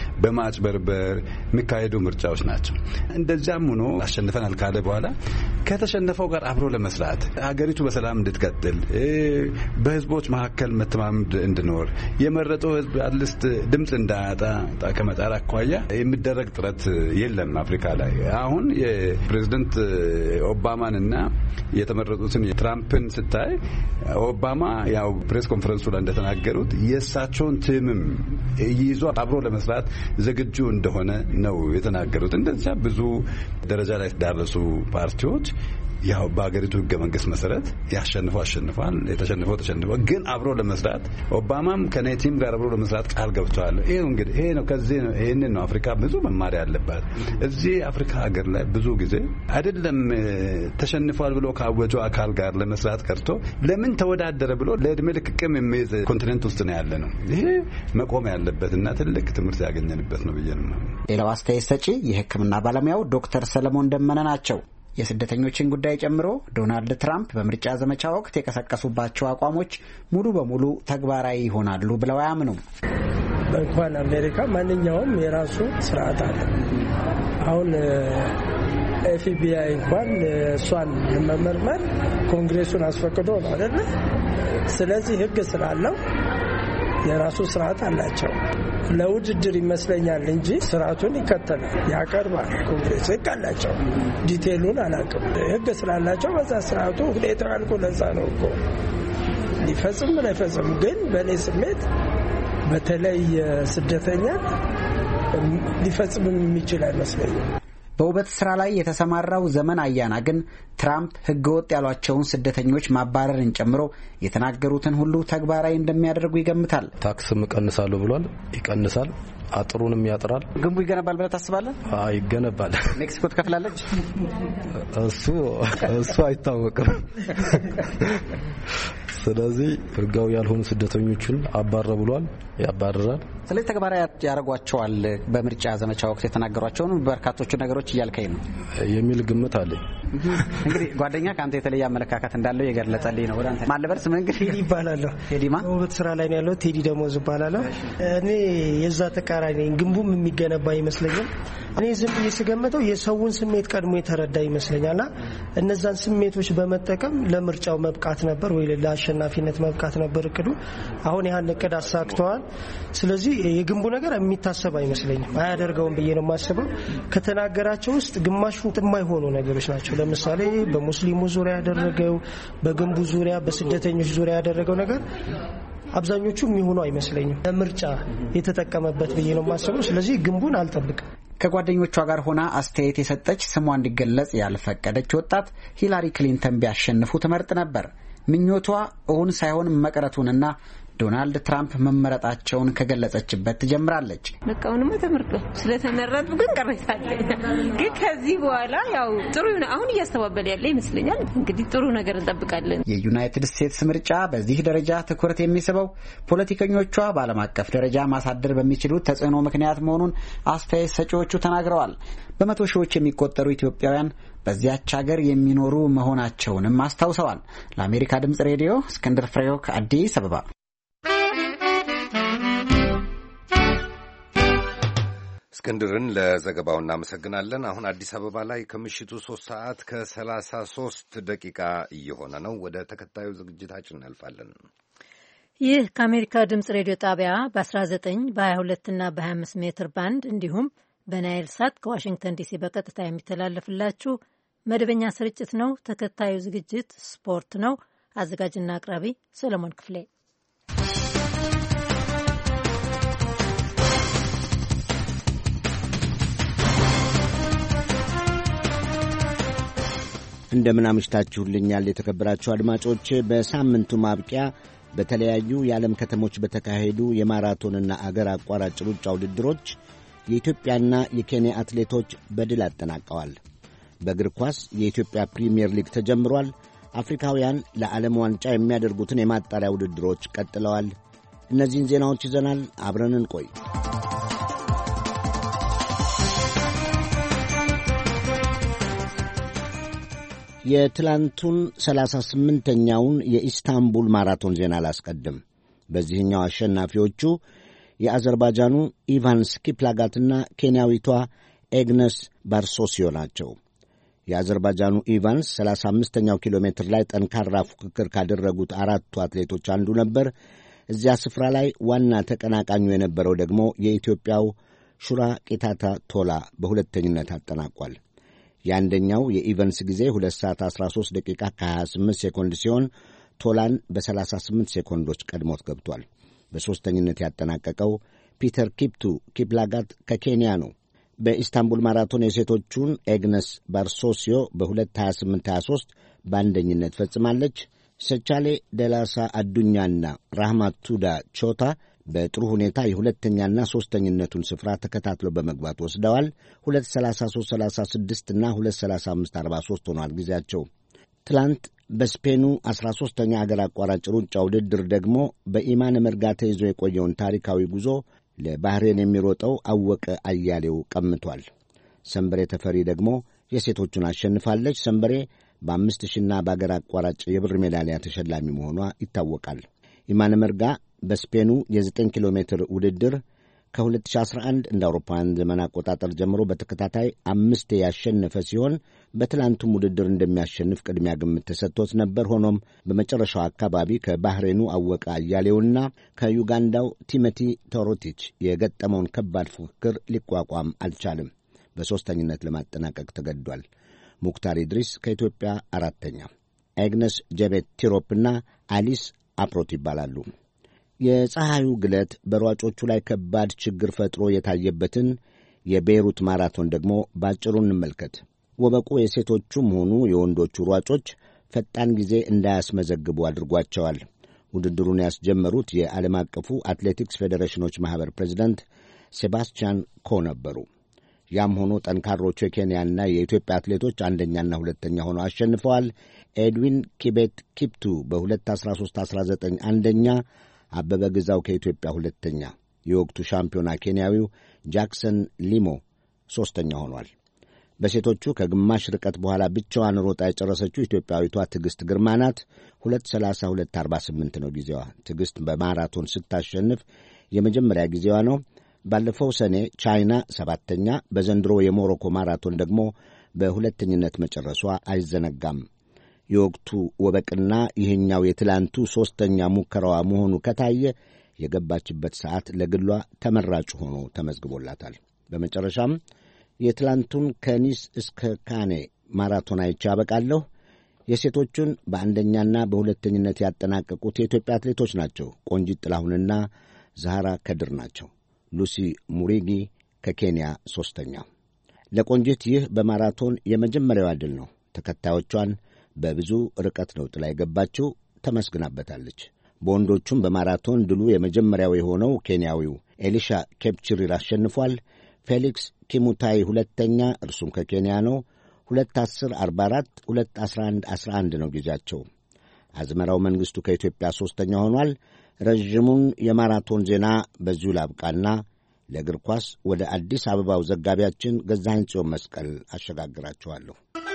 በማጭበርበር የሚካሄዱ ምርጫዎች ናቸው። እንደዚያም ሆኖ አሸንፈናል ካለ በኋላ ከተሸነፈው ጋር አብሮ ለመስራት ሀገሪቱ በሰላም እንድትቀጥል በህዝቦች መካከል መተማመን እንዲኖር የመረጠው ህዝብ አልስት ድምጽ እንዳያጣ ከመጣር አኳያ የሚደረግ ጥረት የለም አፍሪካ ላይ። አሁን የፕሬዝዳንት ኦባማንና የተመረጡትን ትራምፕን ስታይ ኦባማ ያው ፕሬስ ኮንፈረንሱ ላይ እንደተናገሩት የእሳቸውን ትምም ይዞ አብሮ ለመስራት ዝግጁ እንደሆነ ነው የተናገሩት። እንደዚያ ብዙ ደረጃ ላይ የተዳረሱ ፓርቲዎች ያው በአገሪቱ ህገ መንግስት መሰረት ያሸንፈው አሸንፏል፣ የተሸነፈው ተሸንፏል። ግን አብሮ ለመስራት ኦባማም ከኔቲም ጋር አብሮ ለመስራት ቃል ገብተዋል። ይሄ እንግዲህ ይሄ ነው ከዚህ ነው ይሄንን ነው አፍሪካ ብዙ መማር ያለባት። እዚህ አፍሪካ ሀገር ላይ ብዙ ጊዜ አይደለም ተሸንፏል ብሎ ካወጀው አካል ጋር ለመስራት ቀርቶ ለምን ተወዳደረ ብሎ ለእድሜ ልክ ቅም የሚይዝ ኮንቲኔንት ውስጥ ነው ያለ ነው። ይሄ መቆም ያለበትና ትልቅ ትምህርት ያገኘንበት ነው ብዬ ነው። ሌላው አስተያየት ሰጪ የሕክምና ባለሙያው ዶክተር ሰለሞን ደመነ ናቸው። የስደተኞችን ጉዳይ ጨምሮ ዶናልድ ትራምፕ በምርጫ ዘመቻ ወቅት የቀሰቀሱባቸው አቋሞች ሙሉ በሙሉ ተግባራዊ ይሆናሉ ብለው አያምኑም። እንኳን አሜሪካ ማንኛውም የራሱ ስርዓት አለ። አሁን ኤፍቢአይ እንኳን እሷን ለመመርመር ኮንግሬሱን አስፈቅዶ ነው አይደል? ስለዚህ ህግ ስላለው የራሱ ስርዓት አላቸው። ለውድድር ይመስለኛል እንጂ ስርዓቱን ይከተላል፣ ያቀርባል። ኮንግሬስ ህግ አላቸው። ዲቴሉን አላውቅም። ህግ ስላላቸው በዛ ስርዓቱ ሁኔታው ያልኩ ለዛ ነው እኮ ሊፈጽም ላይፈጽም። ግን በእኔ ስሜት በተለይ ስደተኛ ሊፈጽም የሚችል አይመስለኝም። በውበት ስራ ላይ የተሰማራው ዘመን አያና ግን ትራምፕ ህገወጥ ያሏቸውን ስደተኞች ማባረርን ጨምሮ የተናገሩትን ሁሉ ተግባራዊ እንደሚያደርጉ ይገምታል። ታክስም እቀንሳለሁ ብሏል። ይቀንሳል። አጥሩንም ያጥራል። ግንቡ ይገነባል ብለህ ታስባለህ? አይ ይገነባል። ሜክሲኮ ትከፍላለች? እሱ እሱ አይታወቅም። ስለዚህ ህጋዊ ያልሆኑ ስደተኞችን አባረ ብሏል። ያባረራል። ስለዚህ ተግባራዊ ያደርጓቸዋል። በምርጫ ዘመቻ ወቅት የተናገሯቸውን በርካቶቹ ነገሮች እያልከኝ ነው የሚል ግምት አለኝ። እንግዲህ ጓደኛ ከአንተ የተለየ አመለካከት እንዳለው የገለጸልኝ ነው። ወደ አንተ ማለበርስ ምን እንግዲህ ቴዲ ይባላለሁ። ቴዲማ ውበት ስራ ላይ ነው ያለው። ቴዲ ደሞዝ ይባላለሁ። እኔ የዛ ተቃራኒ ነኝ። ግንቡም የሚገነባ ይመስለኛል። እኔ ዝም ብዬ ስገምተው የሰውን ስሜት ቀድሞ የተረዳ ይመስለኛልና እነዛን ስሜቶች በመጠቀም ለምርጫው መብቃት ነበር ወይ ለአሸናፊነት መብቃት ነበር እቅዱ። አሁን ያን እቅድ አሳክተዋል። ስለዚህ የግንቡ ነገር የሚታሰብ አይመስለኝም። አያደርገውም ብዬ ነው የማስበው። ከተናገራቸው ውስጥ ግማሹ የማይሆኑ ነገሮች ናቸው። ለምሳሌ በሙስሊሙ ዙሪያ ያደረገው፣ በግንቡ ዙሪያ፣ በስደተኞች ዙሪያ ያደረገው ነገር አብዛኞቹ የሚሆኑ አይመስለኝም። ለምርጫ የተጠቀመበት ብዬ ነው የማስበው። ስለዚህ ግንቡን አልጠብቅም። ከጓደኞቿ ጋር ሆና አስተያየት የሰጠች ስሟ እንዲገለጽ ያልፈቀደች ወጣት ሂላሪ ክሊንተን ቢያሸንፉ ትመርጥ ነበር። ምኞቷ እውን ሳይሆን መቅረቱንና ዶናልድ ትራምፕ መመረጣቸውን ከገለጸችበት ትጀምራለች። በቃውንማ ተመርጦ ስለተመረጡ ግን ቅሬታ አለኝ። ግን ከዚህ በኋላ ያው ጥሩ ነው አሁን እያስተባበለ ያለ ይመስለኛል። እንግዲህ ጥሩ ነገር እንጠብቃለን። የዩናይትድ ስቴትስ ምርጫ በዚህ ደረጃ ትኩረት የሚስበው ፖለቲከኞቿ በዓለም አቀፍ ደረጃ ማሳደር በሚችሉት ተጽዕኖ ምክንያት መሆኑን አስተያየት ሰጪዎቹ ተናግረዋል። በመቶ ሺዎች የሚቆጠሩ ኢትዮጵያውያን በዚያች ሀገር የሚኖሩ መሆናቸውንም አስታውሰዋል። ለአሜሪካ ድምጽ ሬዲዮ እስክንድር ፍሬው ከአዲስ አበባ። እስክንድርን ለዘገባው እናመሰግናለን። አሁን አዲስ አበባ ላይ ከምሽቱ ሶስት ሰዓት ከሰላሳ ሶስት ደቂቃ እየሆነ ነው። ወደ ተከታዩ ዝግጅታችን እናልፋለን። ይህ ከአሜሪካ ድምጽ ሬዲዮ ጣቢያ በ19 በ22 እና በ25 ሜትር ባንድ እንዲሁም በናይል ሳት ከዋሽንግተን ዲሲ በቀጥታ የሚተላለፍላችሁ መደበኛ ስርጭት ነው። ተከታዩ ዝግጅት ስፖርት ነው። አዘጋጅና አቅራቢ ሰለሞን ክፍሌ። እንደምን አምሽታችሁልኛል የተከበራችሁ አድማጮች። በሳምንቱ ማብቂያ በተለያዩ የዓለም ከተሞች በተካሄዱ የማራቶንና አገር አቋራጭ ሩጫ ውድድሮች የኢትዮጵያና የኬንያ አትሌቶች በድል አጠናቀዋል። በእግር ኳስ የኢትዮጵያ ፕሪምየር ሊግ ተጀምሯል። አፍሪካውያን ለዓለም ዋንጫ የሚያደርጉትን የማጣሪያ ውድድሮች ቀጥለዋል። እነዚህን ዜናዎች ይዘናል። አብረን እንቆይ። የትላንቱን ሰላሳ ስምንተኛውን የኢስታንቡል ማራቶን ዜና አላስቀድም። በዚህኛው አሸናፊዎቹ የአዘርባጃኑ ኢቫንስ ኪፕላጋትና ኬንያዊቷ ኤግነስ ባርሶሲዮ ናቸው። የአዘርባጃኑ ኢቫንስ ሰላሳ አምስተኛው ኪሎ ሜትር ላይ ጠንካራ ፉክክር ካደረጉት አራቱ አትሌቶች አንዱ ነበር። እዚያ ስፍራ ላይ ዋና ተቀናቃኙ የነበረው ደግሞ የኢትዮጵያው ሹራ ቄታታ ቶላ በሁለተኝነት አጠናቋል። የአንደኛው የኢቨንስ ጊዜ ሁለት ሰዓት አስራ ሦስት ደቂቃ ከሀያ ስምንት ሴኮንድ ሲሆን ቶላን በሰላሳ ስምንት ሴኮንዶች ቀድሞት ገብቷል። በሦስተኝነት ያጠናቀቀው ፒተር ኪፕቱ ኪፕላጋት ከኬንያ ነው። በኢስታንቡል ማራቶን የሴቶቹን ኤግነስ ባርሶሲዮ በሁለት ሀያ ስምንት ሀያ ሦስት በአንደኝነት ፈጽማለች። ሰቻሌ ደላሳ አዱኛና ራህማቱዳ ቾታ በጥሩ ሁኔታ የሁለተኛና ሦስተኝነቱን ስፍራ ተከታትለው በመግባት ወስደዋል። ሁለት ሰላሳ ሦስት ሰላሳ ስድስት እና ሁለት ሰላሳ አምስት አርባ ሦስት ሆኗል ጊዜያቸው። ትላንት በስፔኑ አስራ ሦስተኛ አገር አቋራጭ ሩጫ ውድድር ደግሞ በኢማን መርጋ ተይዞ የቆየውን ታሪካዊ ጉዞ ለባህሬን የሚሮጠው አወቀ አያሌው ቀምቷል። ሰንበሬ ተፈሪ ደግሞ የሴቶቹን አሸንፋለች። ሰንበሬ በአምስት ሺና በአገር አቋራጭ የብር ሜዳሊያ ተሸላሚ መሆኗ ይታወቃል። ኢማን መርጋ በስፔኑ የዘጠኝ ኪሎ ሜትር ውድድር ከሁለት ሺህ አስራ አንድ እንደ አውሮፓውያን ዘመን አቆጣጠር ጀምሮ በተከታታይ አምስቴ ያሸነፈ ሲሆን በትላንቱም ውድድር እንደሚያሸንፍ ቅድሚያ ግምት ተሰጥቶት ነበር። ሆኖም በመጨረሻው አካባቢ ከባህሬኑ አወቀ አያሌውና ከዩጋንዳው ቲሞቲ ቶሮቲች የገጠመውን ከባድ ፉክክር ሊቋቋም አልቻለም። በሦስተኝነት ለማጠናቀቅ ተገድዷል። ሙክታር ኢድሪስ ከኢትዮጵያ አራተኛ፣ ኤግነስ ጀቤት ቲሮፕና አሊስ አፕሮት ይባላሉ። የፀሐዩ ግለት በሯጮቹ ላይ ከባድ ችግር ፈጥሮ የታየበትን የቤይሩት ማራቶን ደግሞ ባጭሩ እንመልከት። ወበቁ የሴቶቹም ሆኑ የወንዶቹ ሯጮች ፈጣን ጊዜ እንዳያስመዘግቡ አድርጓቸዋል። ውድድሩን ያስጀመሩት የዓለም አቀፉ አትሌቲክስ ፌዴሬሽኖች ማኅበር ፕሬዚዳንት ሴባስቲያን ኮ ነበሩ። ያም ሆኖ ጠንካሮቹ የኬንያና የኢትዮጵያ አትሌቶች አንደኛና ሁለተኛ ሆነው አሸንፈዋል። ኤድዊን ኪቤት ኪፕቱ በሁለት አስራ ሦስት አስራ ዘጠኝ አንደኛ፣ አበበ ግዛው ከኢትዮጵያ ሁለተኛ፣ የወቅቱ ሻምፒዮና ኬንያዊው ጃክሰን ሊሞ ሦስተኛ ሆኗል። በሴቶቹ ከግማሽ ርቀት በኋላ ብቻዋን ሮጣ የጨረሰችው ኢትዮጵያዊቷ ትዕግሥት ግርማ ናት። ሁለት ሰላሳ ሁለት አርባ ስምንት ነው ጊዜዋ። ትዕግሥት በማራቶን ስታሸንፍ የመጀመሪያ ጊዜዋ ነው። ባለፈው ሰኔ ቻይና ሰባተኛ፣ በዘንድሮ የሞሮኮ ማራቶን ደግሞ በሁለተኝነት መጨረሷ አይዘነጋም። የወቅቱ ወበቅና ይህኛው የትላንቱ ሦስተኛ ሙከራዋ መሆኑ ከታየ የገባችበት ሰዓት ለግሏ ተመራጭ ሆኖ ተመዝግቦላታል። በመጨረሻም የትላንቱን ከኒስ እስከ ካኔ ማራቶን አይቼ አበቃለሁ። የሴቶቹን በአንደኛና በሁለተኝነት ያጠናቀቁት የኢትዮጵያ አትሌቶች ናቸው። ቆንጂት ጥላሁንና ዛህራ ከድር ናቸው። ሉሲ ሙሪጊ ከኬንያ ሦስተኛ። ለቆንጂት ይህ በማራቶን የመጀመሪያዋ ድል ነው። ተከታዮቿን በብዙ ርቀት ነው ጥላ የገባችው፣ ተመስግናበታለች። በወንዶቹም በማራቶን ድሉ የመጀመሪያው የሆነው ኬንያዊው ኤሊሻ ኬፕቺሪር አሸንፏል። ፌሊክስ ኪሙታይ ሁለተኛ፣ እርሱም ከኬንያ ነው። ሁለት አስር አርባ አራት ሁለት አስራ አንድ አስራ አንድ ነው ጊዜያቸው። አዝመራው መንግሥቱ ከኢትዮጵያ ሦስተኛ ሆኗል። ረዥሙን የማራቶን ዜና በዚሁ ላብቃና ለእግር ኳስ ወደ አዲስ አበባው ዘጋቢያችን ገዛኸኝ ጽዮን መስቀል አሸጋግራችኋለሁ።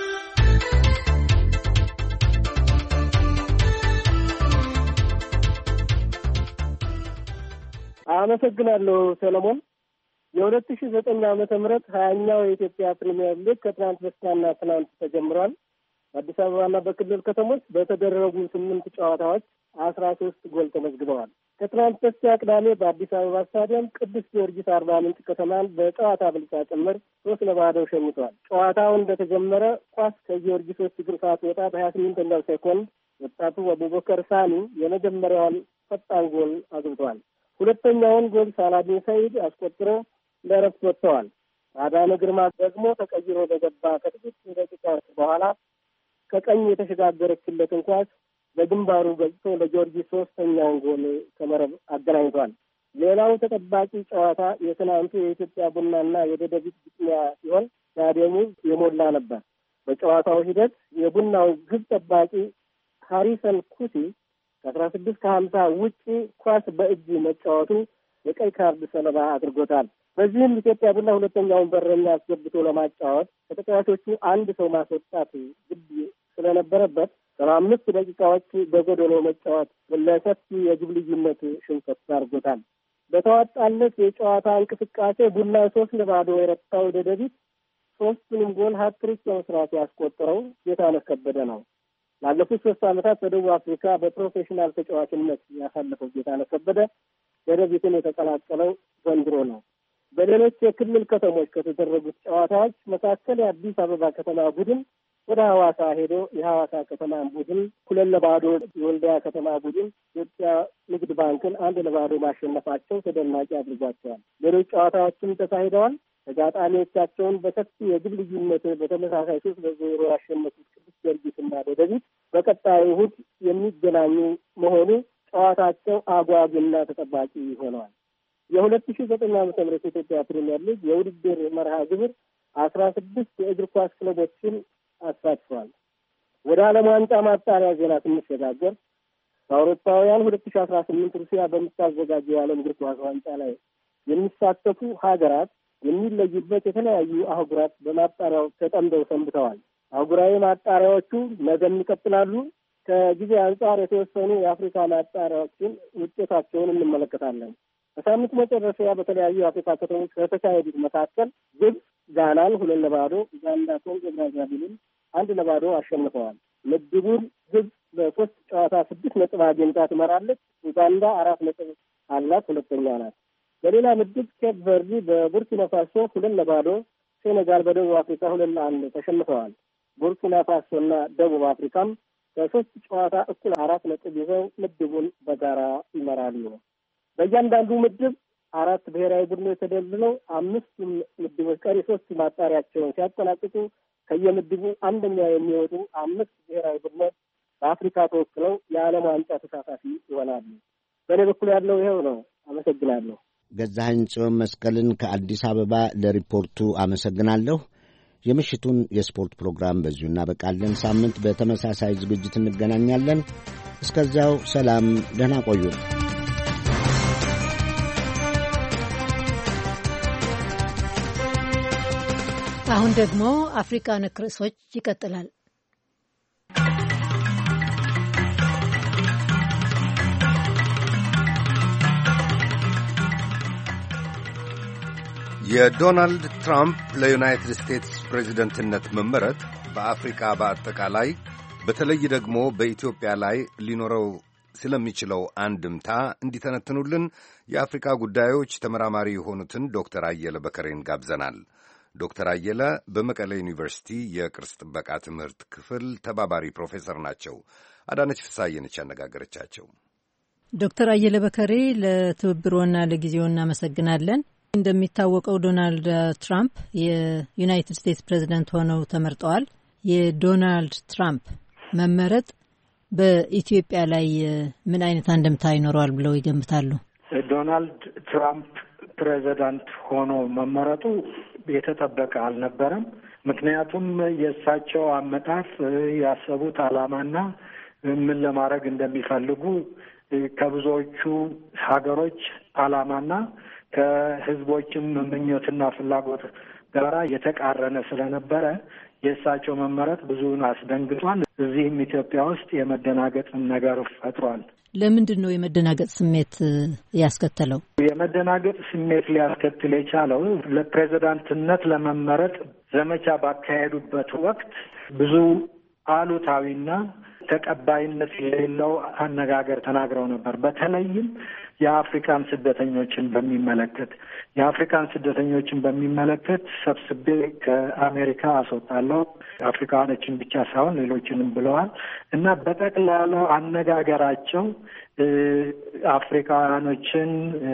አመሰግናለሁ ሰለሞን። የሁለት ሺህ ዘጠኝ ዓመተ ምህረት ሀያኛው የኢትዮጵያ ፕሪሚየር ሊግ ከትናንት በስቲያና ትናንት ተጀምሯል። በአዲስ አበባና በክልል ከተሞች በተደረጉ ስምንት ጨዋታዎች አስራ ሶስት ጎል ተመዝግበዋል። ከትናንት በስቲያ ቅዳሜ በአዲስ አበባ ስታዲየም ቅዱስ ጊዮርጊስ አርባ ምንጭ ከተማን በጨዋታ ብልጫ ጭምር ሶስት ለባዶ ሸኝቷል። ጨዋታው እንደተጀመረ ኳስ ከጊዮርጊሶች እግር ሳትወጣ በሀያ ስምንተኛው ሴኮንድ ወጣቱ አቡበከር ሳኒ የመጀመሪያውን ፈጣን ጎል አግብቷል። ሁለተኛውን ጎል ሳላዲን ሰይድ አስቆጥሮ ለረፍት ወጥተዋል። አዳነ ግርማ ደግሞ ተቀይሮ በገባ ከጥቂት ደቂቃዎች በኋላ ከቀኝ የተሸጋገረችለትን ኳስ በግንባሩ ገጭቶ ለጊዮርጊስ ሶስተኛውን ጎል ከመረብ አገናኝቷል። ሌላው ተጠባቂ ጨዋታ የትናንቱ የኢትዮጵያ ቡናና የደደቢት ግጥሚያ ሲሆን ስታዲየሙ የሞላ ነበር። በጨዋታው ሂደት የቡናው ግብ ጠባቂ ሃሪሰን ኩሲ ከአስራ ስድስት ከሀምሳ ውጪ ኳስ በእጅ መጫወቱ የቀይ ካርድ ሰለባ አድርጎታል። በዚህም ኢትዮጵያ ቡና ሁለተኛውን በረኛ አስገብቶ ለማጫወት ከተጫዋቾቹ አንድ ሰው ማስወጣት ግድ ስለነበረበት ሰባ አምስት ደቂቃዎች በጎደሎ መጫወት ለሰፊ የግብ ልዩነት ሽንፈት አድርጎታል። በተዋጣለት የጨዋታ እንቅስቃሴ ቡና ሶስት ለባዶ የረታው ደደቢት ሶስቱንም ጎል ሀትሪክ በመስራት ያስቆጠረው ጌታነህ ከበደ ነው። ላለፉት ሶስት ዓመታት በደቡብ አፍሪካ በፕሮፌሽናል ተጫዋችነት ያሳለፈው ጌታነህ ከበደ ደደቢትን የተቀላቀለው ዘንድሮ ነው። በሌሎች የክልል ከተሞች ከተደረጉት ጨዋታዎች መካከል የአዲስ አበባ ከተማ ቡድን ወደ ሐዋሳ ሄዶ የሐዋሳ ከተማ ቡድን ሁለት ለባዶ የወልዲያ ከተማ ቡድን ኢትዮጵያ ንግድ ባንክን አንድ ለባዶ ማሸነፋቸው ተደናቂ አድርጓቸዋል። ሌሎች ጨዋታዎችም ተካሂደዋል። ተጋጣሚዎቻቸውን በሰፊ የግብ ልዩነት በተመሳሳይ ሶስት ለዜሮ ያሸነፉት ቅዱስ ጊዮርጊስና ደደቢት በቀጣዩ እሑድ የሚገናኙ መሆኑ ጨዋታቸው አጓጊና ተጠባቂ ሆነዋል። የሁለት ሺህ ዘጠኝ ዓመተ ምህረት የኢትዮጵያ ፕሪሚየር ሊግ የውድድር መርሃ ግብር አስራ ስድስት የእግር ኳስ ክለቦችን አሳትፏል። ወደ ዓለም ዋንጫ ማጣሪያ ዜና ስንሸጋገር በአውሮፓውያን ሁለት ሺህ አስራ ስምንት ሩሲያ በምታዘጋጀው የዓለም እግር ኳስ ዋንጫ ላይ የሚሳተፉ ሀገራት የሚለዩበት የተለያዩ አህጉራት በማጣሪያው ተጠምደው ሰንብተዋል። አህጉራዊ ማጣሪያዎቹ ነገም ይቀጥላሉ። ከጊዜ አንጻር የተወሰኑ የአፍሪካ ማጣሪያዎችን ውጤታቸውን እንመለከታለን። በሳምንት መጨረሻ በተለያዩ የአፍሪካ ከተሞች ከተካሄዱት መካከል ግብጽ ጋናን ሁለት ለባዶ፣ ኡጋንዳ ኮንጎ ብራዛቪልን አንድ ለባዶ አሸንፈዋል። ምድቡን ግብጽ በሶስት ጨዋታ ስድስት ነጥብ አግኝታ ትመራለች። ኡጋንዳ አራት ነጥብ አላት፣ ሁለተኛ ናት። በሌላ ምድብ ኬፕ ቨርዲ በቡርኪና ፋሶ ሁለት ለባዶ፣ ሴኔጋል በደቡብ አፍሪካ ሁለት ለአንድ ተሸንፈዋል። ቡርኪና ፋሶና ደቡብ አፍሪካም በሶስት ጨዋታ እኩል አራት ነጥብ ይዘው ምድቡን በጋራ ይመራሉ። በእያንዳንዱ ምድብ አራት ብሔራዊ ቡድኖች ተደልድለው አምስቱም ምድቦች ቀሪ ሶስት ማጣሪያቸውን ሲያጠናቅቁ ከየምድቡ አንደኛ የሚወጡ አምስት ብሔራዊ ቡድኖች በአፍሪካ ተወክለው የዓለም ዋንጫ ተሳታፊ ይሆናሉ። በእኔ በኩል ያለው ይኸው ነው። አመሰግናለሁ። ገዛኸኝ ጽዮን መስቀልን ከአዲስ አበባ ለሪፖርቱ አመሰግናለሁ። የምሽቱን የስፖርት ፕሮግራም በዚሁ እናበቃለን። ሳምንት በተመሳሳይ ዝግጅት እንገናኛለን። እስከዚያው ሰላም፣ ደህና ቆዩ። አሁን ደግሞ አፍሪካ ነክ ርዕሶች ይቀጥላል። የዶናልድ ትራምፕ ለዩናይትድ ስቴትስ ፕሬዚደንትነት መመረጥ በአፍሪካ በአጠቃላይ በተለይ ደግሞ በኢትዮጵያ ላይ ሊኖረው ስለሚችለው አንድምታ እንዲተነትኑልን የአፍሪካ ጉዳዮች ተመራማሪ የሆኑትን ዶክተር አየለ በከሬን ጋብዘናል። ዶክተር አየለ በመቀሌ ዩኒቨርሲቲ የቅርስ ጥበቃ ትምህርት ክፍል ተባባሪ ፕሮፌሰር ናቸው። አዳነች ፍሳየነች ያነጋገረቻቸው። ዶክተር አየለ በከሬ ለትብብሮና ለጊዜው እናመሰግናለን። እንደሚታወቀው ዶናልድ ትራምፕ የዩናይትድ ስቴትስ ፕሬዚደንት ሆነው ተመርጠዋል። የዶናልድ ትራምፕ መመረጥ በኢትዮጵያ ላይ ምን አይነት አንድምታ ይኖረዋል ብለው ይገምታሉ? ዶናልድ ትራምፕ ፕሬዚዳንት ሆኖ መመረጡ የተጠበቀ አልነበረም። ምክንያቱም የእሳቸው አመጣፍ ያሰቡት ዓላማና ምን ለማድረግ እንደሚፈልጉ ከብዙዎቹ ሀገሮች ዓላማና ከሕዝቦችም ምኞትና ፍላጎት ጋራ የተቃረነ ስለነበረ የእሳቸው መመረጥ ብዙውን አስደንግጧል። እዚህም ኢትዮጵያ ውስጥ የመደናገጥን ነገር ፈጥሯል። ለምንድን ነው የመደናገጥ ስሜት ያስከተለው? የመደናገጥ ስሜት ሊያስከትል የቻለው ለፕሬዚዳንትነት ለመመረጥ ዘመቻ ባካሄዱበት ወቅት ብዙ አሉታዊና ተቀባይነት የሌለው አነጋገር ተናግረው ነበር። በተለይም የአፍሪካን ስደተኞችን በሚመለከት የአፍሪካን ስደተኞችን በሚመለከት ሰብስቤ ከአሜሪካ አስወጣለሁ፣ አፍሪካኖችን ብቻ ሳይሆን ሌሎችንም ብለዋል እና በጠቅላላው አነጋገራቸው አፍሪካኖችን፣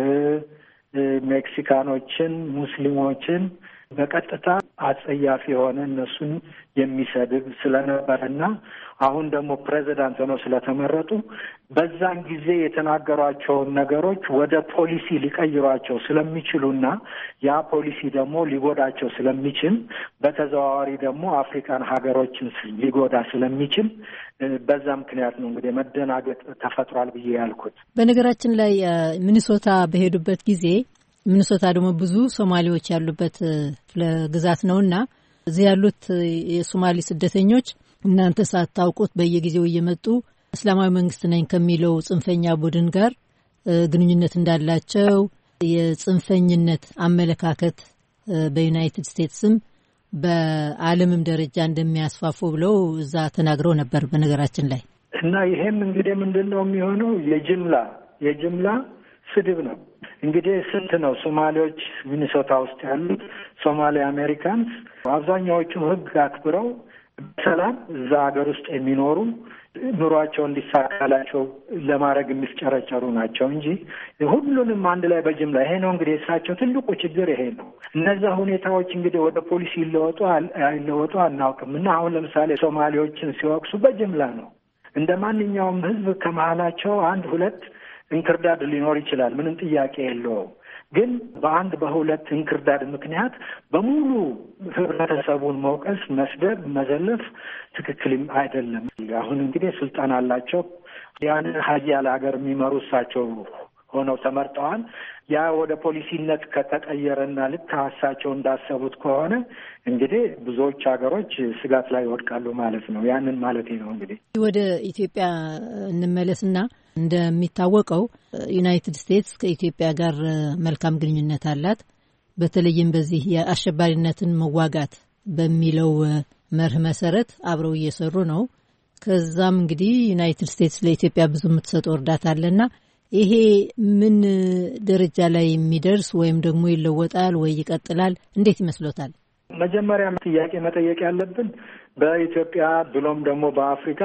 ሜክሲካኖችን፣ ሙስሊሞችን በቀጥታ አጸያፊ የሆነ እነሱን የሚሰድብ ስለነበረና አሁን ደግሞ ፕሬዚዳንት ሆነው ስለተመረጡ በዛን ጊዜ የተናገሯቸውን ነገሮች ወደ ፖሊሲ ሊቀይሯቸው ስለሚችሉና ያ ፖሊሲ ደግሞ ሊጎዳቸው ስለሚችል በተዘዋዋሪ ደግሞ አፍሪካን ሀገሮችን ሊጎዳ ስለሚችል በዛ ምክንያት ነው እንግዲህ መደናገጥ ተፈጥሯል ብዬ ያልኩት። በነገራችን ላይ ሚኒሶታ በሄዱበት ጊዜ ሚኒሶታ ደግሞ ብዙ ሶማሌዎች ያሉበት ክፍለ ግዛት ነውና እዚህ ያሉት የሶማሌ ስደተኞች እናንተ ሳታውቁት በየጊዜው እየመጡ እስላማዊ መንግስት ነኝ ከሚለው ጽንፈኛ ቡድን ጋር ግንኙነት እንዳላቸው የጽንፈኝነት አመለካከት በዩናይትድ ስቴትስም በዓለምም ደረጃ እንደሚያስፋፉ ብለው እዛ ተናግረው ነበር በነገራችን ላይ እና ይሄም እንግዲህ ምንድነው የሚሆነው የጅምላ የጅምላ ስድብ ነው። እንግዲህ ስንት ነው ሶማሌዎች ሚኒሶታ ውስጥ ያሉት ሶማሌ አሜሪካንስ አብዛኛዎቹ ሕግ አክብረው ሰላም እዛ ሀገር ውስጥ የሚኖሩ ኑሯቸው እንዲሳካላቸው ለማድረግ የሚስጨረጨሩ ናቸው እንጂ ሁሉንም አንድ ላይ በጅምላ ይሄ ነው እንግዲህ እሳቸው ትልቁ ችግር ይሄ ነው። እነዛ ሁኔታዎች እንግዲህ ወደ ፖሊሲ ይለወጡ አይለወጡ አናውቅም። እና አሁን ለምሳሌ ሶማሌዎችን ሲወቅሱ በጅምላ ነው። እንደ ማንኛውም ህዝብ ከመሀላቸው አንድ ሁለት እንክርዳድ ሊኖር ይችላል፣ ምንም ጥያቄ የለውም። ግን በአንድ በሁለት እንክርዳድ ምክንያት በሙሉ ህብረተሰቡን መውቀስ፣ መስደብ፣ መዘለፍ ትክክል አይደለም። አሁን እንግዲህ ስልጣን አላቸው። ያንን ሀያል ሀገር የሚመሩ እሳቸው ሆነው ተመርጠዋል። ያ ወደ ፖሊሲነት ከተቀየረና ልክ እሳቸው እንዳሰቡት ከሆነ እንግዲህ ብዙዎች ሀገሮች ስጋት ላይ ይወድቃሉ ማለት ነው። ያንን ማለት ነው። እንግዲህ ወደ ኢትዮጵያ እንመለስና እንደሚታወቀው ዩናይትድ ስቴትስ ከኢትዮጵያ ጋር መልካም ግንኙነት አላት። በተለይም በዚህ የአሸባሪነትን መዋጋት በሚለው መርህ መሰረት አብረው እየሰሩ ነው። ከዛም እንግዲህ ዩናይትድ ስቴትስ ለኢትዮጵያ ብዙ የምትሰጠው እርዳታ አለና ይሄ ምን ደረጃ ላይ የሚደርስ ወይም ደግሞ ይለወጣል ወይ ይቀጥላል? እንዴት ይመስሎታል? መጀመሪያ ጥያቄ መጠየቅ ያለብን በኢትዮጵያ ብሎም ደግሞ በአፍሪካ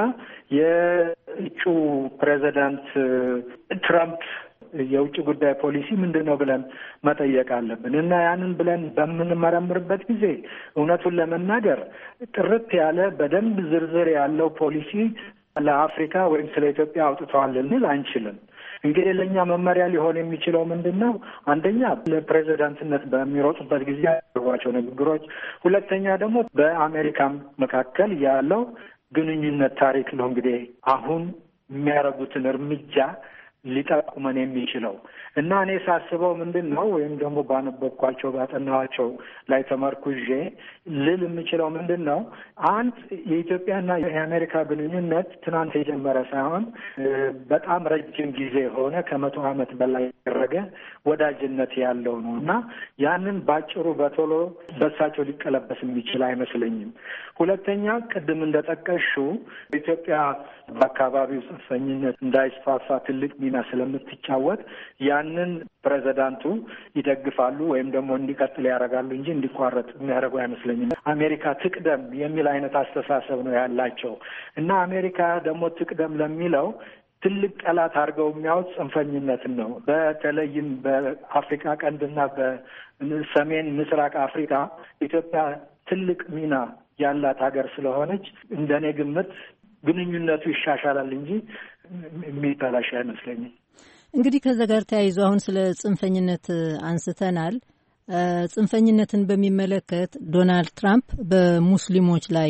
የእጩ ፕሬዚዳንት ትራምፕ የውጭ ጉዳይ ፖሊሲ ምንድን ነው ብለን መጠየቅ አለብን። እና ያንን ብለን በምንመረምርበት ጊዜ እውነቱን ለመናገር ጥርት ያለ በደንብ ዝርዝር ያለው ፖሊሲ ለአፍሪካ ወይም ስለ ኢትዮጵያ አውጥተዋል ልንል አንችልም። እንግዲህ ለእኛ መመሪያ ሊሆን የሚችለው ምንድን ነው? አንደኛ ለፕሬዚዳንትነት በሚሮጡበት ጊዜ ያደረጓቸው ንግግሮች፣ ሁለተኛ ደግሞ በአሜሪካም መካከል ያለው ግንኙነት ታሪክ ነው። እንግዲህ አሁን የሚያደርጉትን እርምጃ ሊጠቁመን የሚችለው እና እኔ ሳስበው ምንድን ነው ወይም ደግሞ ባነበብኳቸው ባጠናኋቸው ላይ ተመርኩዤ ልል የምችለው ምንድን ነው፣ አንድ የኢትዮጵያና የአሜሪካ ግንኙነት ትናንት የጀመረ ሳይሆን በጣም ረጅም ጊዜ የሆነ ከመቶ ዓመት በላይ ያደረገ ወዳጅነት ያለው ነው እና ያንን ባጭሩ በቶሎ በሳቸው ሊቀለበስ የሚችል አይመስለኝም። ሁለተኛ ቅድም እንደጠቀሹ ኢትዮጵያ በአካባቢው ጽንፈኝነት እንዳይስፋፋ ትልቅ ሚና ስለምትጫወት ያንን ፕሬዚዳንቱ ይደግፋሉ ወይም ደግሞ እንዲቀጥል ያደርጋሉ እንጂ እንዲቋረጥ የሚያደርጉ አይመስለኝም። አሜሪካ ትቅደም የሚል አይነት አስተሳሰብ ነው ያላቸው እና አሜሪካ ደግሞ ትቅደም ለሚለው ትልቅ ጠላት አድርገው የሚያዩት ጽንፈኝነትን ነው። በተለይም በአፍሪካ ቀንድና በሰሜን ምስራቅ አፍሪካ ኢትዮጵያ ትልቅ ሚና ያላት ሀገር ስለሆነች እንደኔ ግምት ግንኙነቱ ይሻሻላል እንጂ የሚበላሽ አይመስለኝም። እንግዲህ ከዛ ጋር ተያይዞ አሁን ስለ ጽንፈኝነት አንስተናል። ጽንፈኝነትን በሚመለከት ዶናልድ ትራምፕ በሙስሊሞች ላይ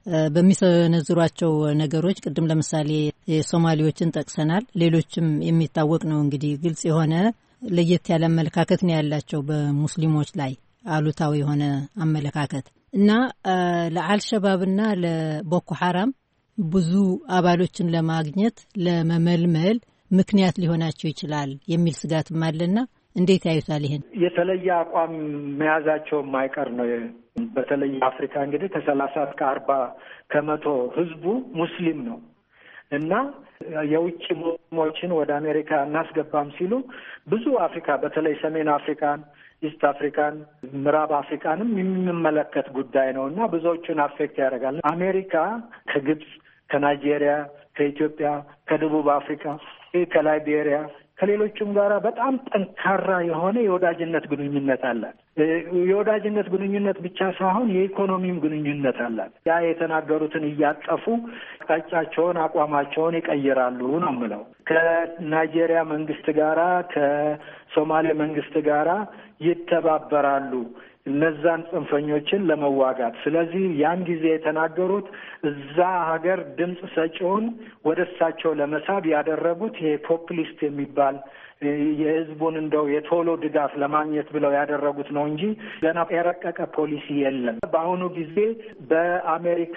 በሚሰነዝሯቸው ነገሮች ቅድም ለምሳሌ የሶማሌዎችን ጠቅሰናል። ሌሎችም የሚታወቅ ነው። እንግዲህ ግልጽ የሆነ ለየት ያለ አመለካከት ነው ያላቸው በሙስሊሞች ላይ አሉታዊ የሆነ አመለካከት እና ለአልሸባብና ለቦኮ ሐራም ብዙ አባሎችን ለማግኘት ለመመልመል ምክንያት ሊሆናቸው ይችላል የሚል ስጋትም አለና እንዴት ያዩታል? ይሄን የተለየ አቋም መያዛቸው የማይቀር ነው። በተለይ አፍሪካ እንግዲህ ከሰላሳ እስከ አርባ ከመቶ ህዝቡ ሙስሊም ነው እና የውጭ ሙስሊሞችን ወደ አሜሪካ እናስገባም ሲሉ ብዙ አፍሪካ በተለይ ሰሜን አፍሪካን፣ ኢስት አፍሪካን፣ ምዕራብ አፍሪካንም የሚመለከት ጉዳይ ነው እና ብዙዎቹን አፌክት ያደርጋል። አሜሪካ ከግብጽ፣ ከናይጄሪያ፣ ከኢትዮጵያ፣ ከደቡብ አፍሪካ፣ ከላይቤሪያ ከሌሎችም ጋር በጣም ጠንካራ የሆነ የወዳጅነት ግንኙነት አላት። የወዳጅነት ግንኙነት ብቻ ሳይሆን የኢኮኖሚም ግንኙነት አላት። ያ የተናገሩትን እያጠፉ አቅጣጫቸውን፣ አቋማቸውን ይቀይራሉ ነው የምለው። ከናይጄሪያ መንግስት ጋራ ከሶማሌ መንግስት ጋራ ይተባበራሉ እነዛን ጽንፈኞችን ለመዋጋት። ስለዚህ ያን ጊዜ የተናገሩት እዛ ሀገር ድምፅ ሰጪውን ወደ እሳቸው ለመሳብ ያደረጉት ይሄ ፖፕሊስት የሚባል የህዝቡን እንደው የቶሎ ድጋፍ ለማግኘት ብለው ያደረጉት ነው እንጂ ገና የረቀቀ ፖሊሲ የለም። በአሁኑ ጊዜ በአሜሪካ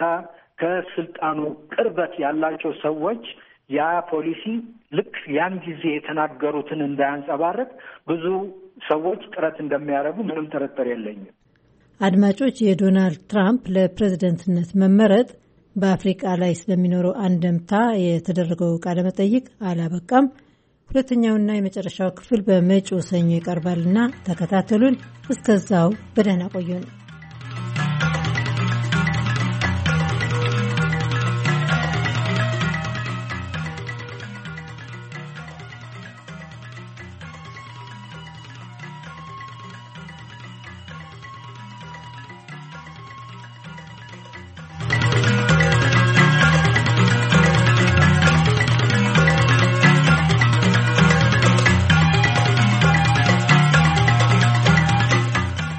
ከስልጣኑ ቅርበት ያላቸው ሰዎች ያ ፖሊሲ ልክ ያን ጊዜ የተናገሩትን እንዳያንጸባርቅ ብዙ ሰዎች ጥረት እንደሚያደርጉ ምንም ጥርጥር የለኝም። አድማጮች፣ የዶናልድ ትራምፕ ለፕሬዝደንትነት መመረጥ በአፍሪቃ ላይ ስለሚኖረው አንደምታ የተደረገው ቃለ መጠይቅ አላበቃም። ሁለተኛውና የመጨረሻው ክፍል በመጪው ሰኞ ይቀርባልና ተከታተሉን። እስከዛው በደህና ቆዩን።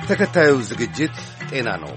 ተከታዩ ዝግጅት ጤና ነው።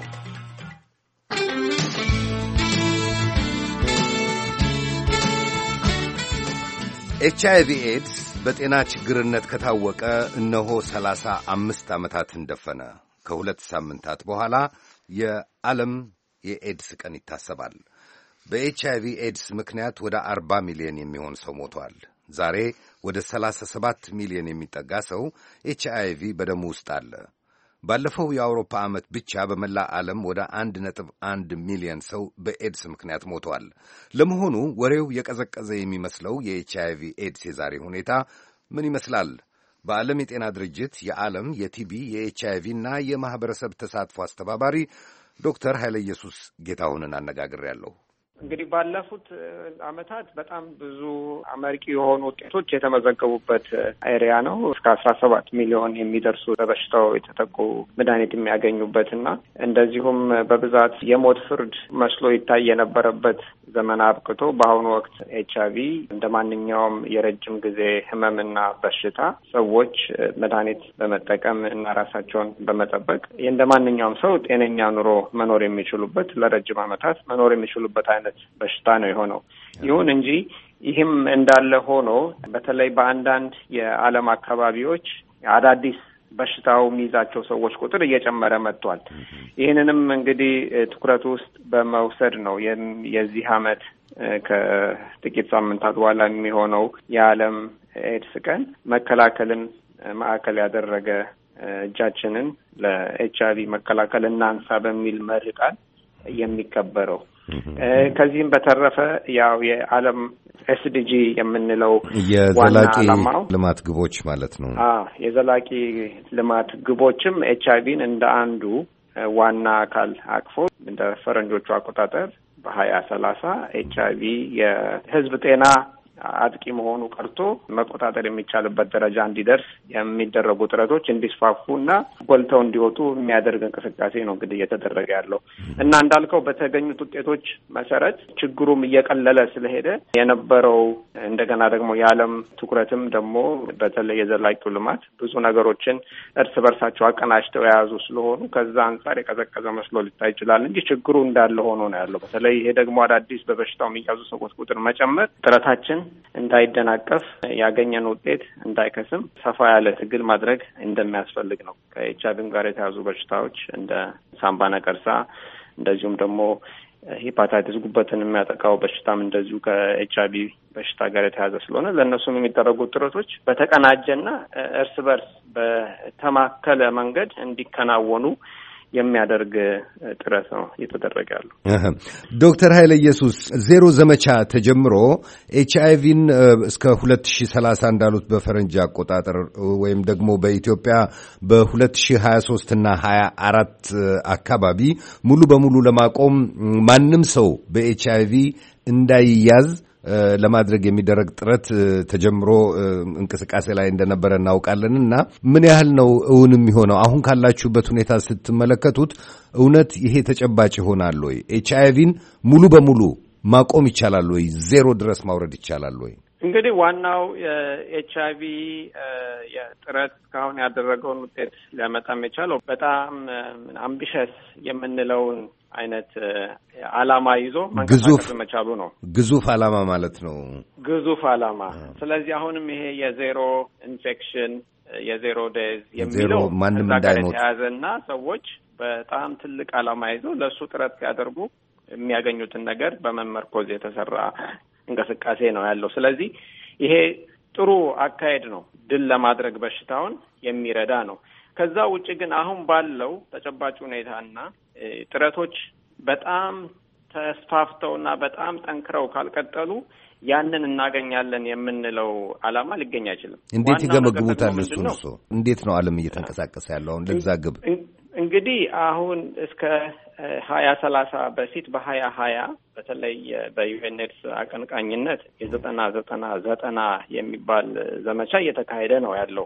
ኤች አይ ቪ ኤድስ በጤና ችግርነት ከታወቀ እነሆ ሰላሳ አምስት ዓመታትን ደፈነ። ከሁለት ሳምንታት በኋላ የዓለም የኤድስ ቀን ይታሰባል። በኤች አይ ቪ ኤድስ ምክንያት ወደ አርባ ሚሊዮን የሚሆን ሰው ሞቷል። ዛሬ ወደ ሰላሳ ሰባት ሚሊዮን የሚጠጋ ሰው ኤች አይ ቪ በደሙ ውስጥ አለ። ባለፈው የአውሮፓ ዓመት ብቻ በመላ ዓለም ወደ አንድ ነጥብ አንድ ሚሊዮን ሰው በኤድስ ምክንያት ሞቷል። ለመሆኑ ወሬው የቀዘቀዘ የሚመስለው የኤች አይ ቪ ኤድስ የዛሬ ሁኔታ ምን ይመስላል? በዓለም የጤና ድርጅት የዓለም የቲቢ የኤች አይ ቪ እና የማኅበረሰብ ተሳትፎ አስተባባሪ ዶክተር ኃይለ ኢየሱስ ጌታሁንን አነጋግሬያለሁ። እንግዲህ ባለፉት ዓመታት በጣም ብዙ አመርቂ የሆኑ ውጤቶች የተመዘገቡበት ኤሪያ ነው። እስከ አስራ ሰባት ሚሊዮን የሚደርሱ በበሽታው የተጠቁ መድኃኒት የሚያገኙበትና እንደዚሁም በብዛት የሞት ፍርድ መስሎ ይታይ የነበረበት ዘመን አብቅቶ በአሁኑ ወቅት ኤች አይ ቪ እንደ ማንኛውም የረጅም ጊዜ ህመምና በሽታ ሰዎች መድኃኒት በመጠቀም እና ራሳቸውን በመጠበቅ እንደ ማንኛውም ሰው ጤነኛ ኑሮ መኖር የሚችሉበት ለረጅም ዓመታት መኖር የሚችሉበት አይነት በሽታ ነው የሆነው። ይሁን እንጂ ይህም እንዳለ ሆኖ በተለይ በአንዳንድ የዓለም አካባቢዎች አዳዲስ በሽታው የሚይዛቸው ሰዎች ቁጥር እየጨመረ መጥቷል። ይህንንም እንግዲህ ትኩረት ውስጥ በመውሰድ ነው የዚህ ዓመት ከጥቂት ሳምንታት በኋላ የሚሆነው የዓለም ኤድስ ቀን መከላከልን ማዕከል ያደረገ እጃችንን ለኤች አይ ቪ መከላከል እናንሳ በሚል መሪ ቃል የሚከበረው። ከዚህም በተረፈ ያው የዓለም ኤስ ዲ ጂ የምንለው የዘላቂ ልማት ግቦች ማለት ነው። አዎ የዘላቂ ልማት ግቦችም ኤች አይ ቪን እንደ አንዱ ዋና አካል አቅፎ እንደ ፈረንጆቹ አቆጣጠር በሀያ ሰላሳ ኤች አይ ቪ የህዝብ ጤና አጥቂ መሆኑ ቀርቶ መቆጣጠር የሚቻልበት ደረጃ እንዲደርስ የሚደረጉ ጥረቶች እንዲስፋፉና ጎልተው እንዲወጡ የሚያደርግ እንቅስቃሴ ነው እንግዲህ እየተደረገ ያለው እና እንዳልከው በተገኙት ውጤቶች መሰረት ችግሩም እየቀለለ ስለሄደ የነበረው እንደገና ደግሞ የዓለም ትኩረትም ደግሞ በተለይ የዘላቂው ልማት ብዙ ነገሮችን እርስ በርሳቸው አቀናጅተው የያዙ ስለሆኑ ከዛ አንጻር የቀዘቀዘ መስሎ ሊታይ ይችላል እንጂ ችግሩ እንዳለ ሆኖ ነው ያለው። በተለይ ይሄ ደግሞ አዳዲስ በበሽታው የሚያዙ ሰዎች ቁጥር መጨመር ጥረታችን እንዳይደናቀፍ ያገኘን ውጤት እንዳይከስም ሰፋ ያለ ትግል ማድረግ እንደሚያስፈልግ ነው። ከኤች አይ ቪ ጋር የተያዙ በሽታዎች እንደ ሳምባ ነቀርሳ እንደዚሁም ደግሞ ሂፓታይቲስ ጉበትን የሚያጠቃው በሽታም እንደዚሁ ከኤች አይ ቪ በሽታ ጋር የተያዘ ስለሆነ ለእነሱም የሚደረጉ ጥረቶች በተቀናጀና እርስ በርስ በተማከለ መንገድ እንዲከናወኑ የሚያደርግ ጥረት ነው እየተደረገ ያለው። ዶክተር ኃይለ ኢየሱስ ዜሮ ዘመቻ ተጀምሮ ኤች አይ ቪን እስከ ሁለት ሺህ ሰላሳ እንዳሉት በፈረንጅ አቆጣጠር ወይም ደግሞ በኢትዮጵያ በሁለት ሺህ ሀያ ሦስት እና ሀያ አራት አካባቢ ሙሉ በሙሉ ለማቆም ማንም ሰው በኤች አይ ቪ እንዳይያዝ ለማድረግ የሚደረግ ጥረት ተጀምሮ እንቅስቃሴ ላይ እንደነበረ እናውቃለን እና ምን ያህል ነው እውን የሚሆነው? አሁን ካላችሁበት ሁኔታ ስትመለከቱት እውነት ይሄ ተጨባጭ ይሆናል ወይ? ኤች አይ ቪን ሙሉ በሙሉ ማቆም ይቻላል ወይ? ዜሮ ድረስ ማውረድ ይቻላል ወይ? እንግዲህ ዋናው የኤች አይ ቪ የጥረት እስካሁን ያደረገውን ውጤት ሊያመጣም የቻለው በጣም አምቢሸስ የምንለውን አይነት ዓላማ ይዞ መንቀሳቀስ መቻሉ ነው። ግዙፍ ዓላማ ማለት ነው። ግዙፍ ዓላማ። ስለዚህ አሁንም ይሄ የዜሮ ኢንፌክሽን የዜሮ ዴዝ የሚለው ማንም እንዳይሞት የተያዘና ሰዎች በጣም ትልቅ ዓላማ ይዘው ለእሱ ጥረት ሲያደርጉ የሚያገኙትን ነገር በመመርኮዝ የተሰራ እንቅስቃሴ ነው ያለው። ስለዚህ ይሄ ጥሩ አካሄድ ነው፣ ድል ለማድረግ በሽታውን የሚረዳ ነው። ከዛ ውጭ ግን አሁን ባለው ተጨባጭ ሁኔታና ጥረቶች በጣም ተስፋፍተውና በጣም ጠንክረው ካልቀጠሉ ያንን እናገኛለን የምንለው ዓላማ ሊገኝ አይችልም። እንዴት ይገመግሙታል? እሱ እሱ እንዴት ነው ዓለም እየተንቀሳቀሰ ያለው አሁን ለዛ ግብ? እንግዲህ አሁን እስከ ሀያ ሰላሳ በፊት በሀያ ሀያ በተለይ በዩኤንኤድስ አቀንቃኝነት የዘጠና ዘጠና ዘጠና የሚባል ዘመቻ እየተካሄደ ነው ያለው።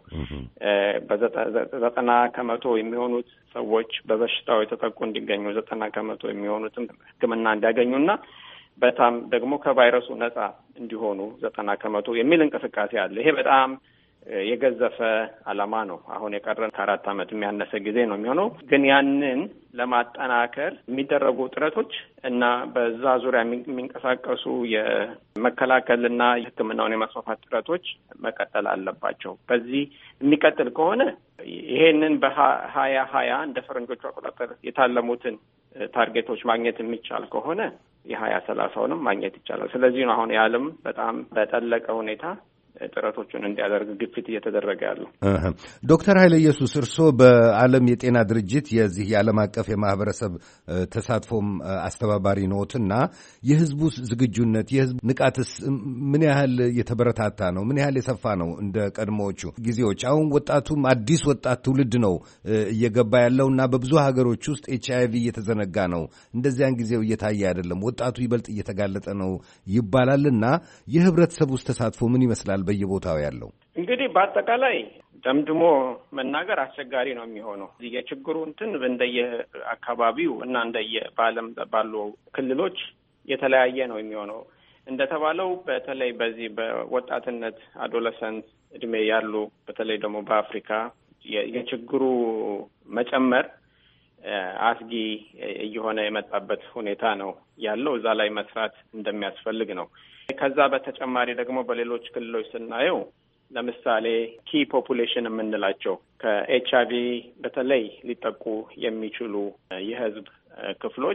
በዘጠና ከመቶ የሚሆኑት ሰዎች በበሽታው የተጠቁ እንዲገኙ፣ ዘጠና ከመቶ የሚሆኑትም ሕክምና እንዲያገኙና በጣም ደግሞ ከቫይረሱ ነጻ እንዲሆኑ ዘጠና ከመቶ የሚል እንቅስቃሴ አለ። ይሄ በጣም የገዘፈ ዓላማ ነው። አሁን የቀረን ከአራት ዓመት የሚያነሰ ጊዜ ነው የሚሆነው። ግን ያንን ለማጠናከር የሚደረጉ ጥረቶች እና በዛ ዙሪያ የሚንቀሳቀሱ የመከላከልና የሕክምናውን የማስፋፋት ጥረቶች መቀጠል አለባቸው። በዚህ የሚቀጥል ከሆነ ይሄንን በሀያ ሀያ እንደ ፈረንጆቹ አቆጣጠር የታለሙትን ታርጌቶች ማግኘት የሚቻል ከሆነ የሀያ ሰላሳውንም ማግኘት ይቻላል። ስለዚህ ነው አሁን የዓለም በጣም በጠለቀ ሁኔታ ጥረቶቹን እንዲያደርግ ግፊት እየተደረገ ያለው። ዶክተር ኃይለ ኢየሱስ እርስዎ በዓለም የጤና ድርጅት የዚህ የዓለም አቀፍ የማህበረሰብ ተሳትፎም አስተባባሪ ነዎትና የህዝቡ ዝግጁነት የህዝቡ ንቃትስ ምን ያህል የተበረታታ ነው? ምን ያህል የሰፋ ነው? እንደ ቀድሞዎቹ ጊዜዎች አሁን ወጣቱም አዲስ ወጣት ትውልድ ነው እየገባ ያለውና በብዙ ሀገሮች ውስጥ ኤች አይ ቪ እየተዘነጋ ነው። እንደዚያን ጊዜው እየታየ አይደለም። ወጣቱ ይበልጥ እየተጋለጠ ነው ይባላልና የህብረተሰቡ ውስጥ ተሳትፎ ምን ይመስላል? በየቦታው ያለው እንግዲህ በአጠቃላይ ደምድሞ መናገር አስቸጋሪ ነው የሚሆነው። የችግሩ እንትን እንደየ አካባቢው እና እንደየ በዓለም ባሉ ክልሎች የተለያየ ነው የሚሆነው። እንደተባለው በተለይ በዚህ በወጣትነት አዶለሰንት እድሜ ያሉ በተለይ ደግሞ በአፍሪካ የችግሩ መጨመር አስጊ እየሆነ የመጣበት ሁኔታ ነው ያለው። እዛ ላይ መስራት እንደሚያስፈልግ ነው። ከዛ በተጨማሪ ደግሞ በሌሎች ክልሎች ስናየው ለምሳሌ ኪ ፖፑሌሽን የምንላቸው ከኤች አይ ቪ በተለይ ሊጠቁ የሚችሉ የህዝብ ክፍሎች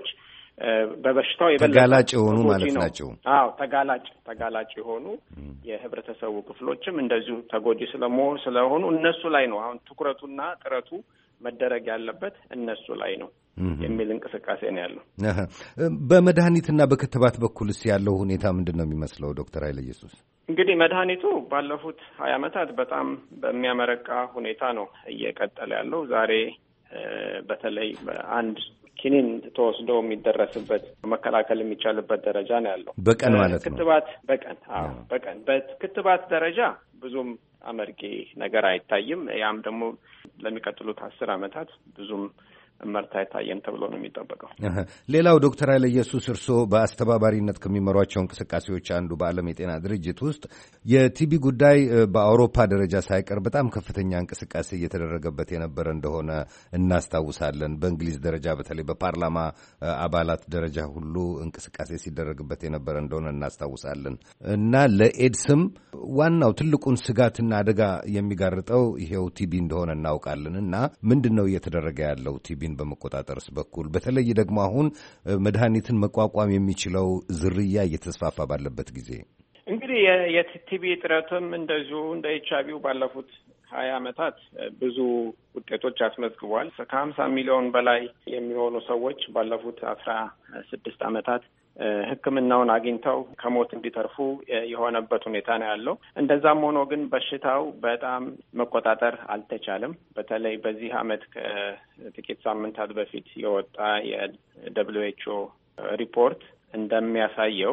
በበሽታው የበለጠ ተጋላጭ የሆኑ ማለት ናቸው። አዎ ተጋላጭ ተጋላጭ የሆኑ የህብረተሰቡ ክፍሎችም እንደዚሁ ተጎጂ ስለመሆኑ ስለሆኑ እነሱ ላይ ነው አሁን ትኩረቱና ጥረቱ መደረግ ያለበት እነሱ ላይ ነው የሚል እንቅስቃሴ ነው ያለው። በመድኃኒትና በክትባት በኩልስ ያለው ሁኔታ ምንድን ነው የሚመስለው ዶክተር ኃይለ ኢየሱስ? እንግዲህ መድኃኒቱ ባለፉት ሀያ ዓመታት በጣም በሚያመረቃ ሁኔታ ነው እየቀጠለ ያለው። ዛሬ በተለይ በአንድ ኪኒን ተወስዶ የሚደረስበት መከላከል የሚቻልበት ደረጃ ነው ያለው። በቀን ማለት ነው። ክትባት በቀን አዎ በቀን በክትባት ደረጃ ብዙም አመርቂ ነገር አይታይም። ያም ደግሞ ለሚቀጥሉት አስር ዓመታት ብዙም መርታ አይታየም ተብሎ ነው የሚጠበቀው። ሌላው ዶክተር ኃይለ ኢየሱስ እርስዎ በአስተባባሪነት ከሚመሯቸው እንቅስቃሴዎች አንዱ በዓለም የጤና ድርጅት ውስጥ የቲቢ ጉዳይ በአውሮፓ ደረጃ ሳይቀር በጣም ከፍተኛ እንቅስቃሴ እየተደረገበት የነበረ እንደሆነ እናስታውሳለን። በእንግሊዝ ደረጃ በተለይ በፓርላማ አባላት ደረጃ ሁሉ እንቅስቃሴ ሲደረግበት የነበረ እንደሆነ እናስታውሳለን እና ለኤድስም ዋናው ትልቁን ስጋትና አደጋ የሚጋርጠው ይሄው ቲቢ እንደሆነ እናውቃለን እና ምንድን ነው እየተደረገ ያለው ቲቢ በመቆጣጠርስ በኩል በተለይ ደግሞ አሁን መድኃኒትን መቋቋም የሚችለው ዝርያ እየተስፋፋ ባለበት ጊዜ? እንግዲህ የቲቢ ጥረትም እንደዚሁ እንደ ኤች አይ ቪው ባለፉት ሀያ ዓመታት ብዙ ውጤቶች አስመዝግቧል። ከሀምሳ ሚሊዮን በላይ የሚሆኑ ሰዎች ባለፉት አስራ ስድስት ዓመታት ሕክምናውን አግኝተው ከሞት እንዲተርፉ የሆነበት ሁኔታ ነው ያለው። እንደዛም ሆኖ ግን በሽታው በጣም መቆጣጠር አልተቻለም። በተለይ በዚህ ዓመት ከጥቂት ሳምንታት በፊት የወጣ የደብሊው ኤች ኦ ሪፖርት እንደሚያሳየው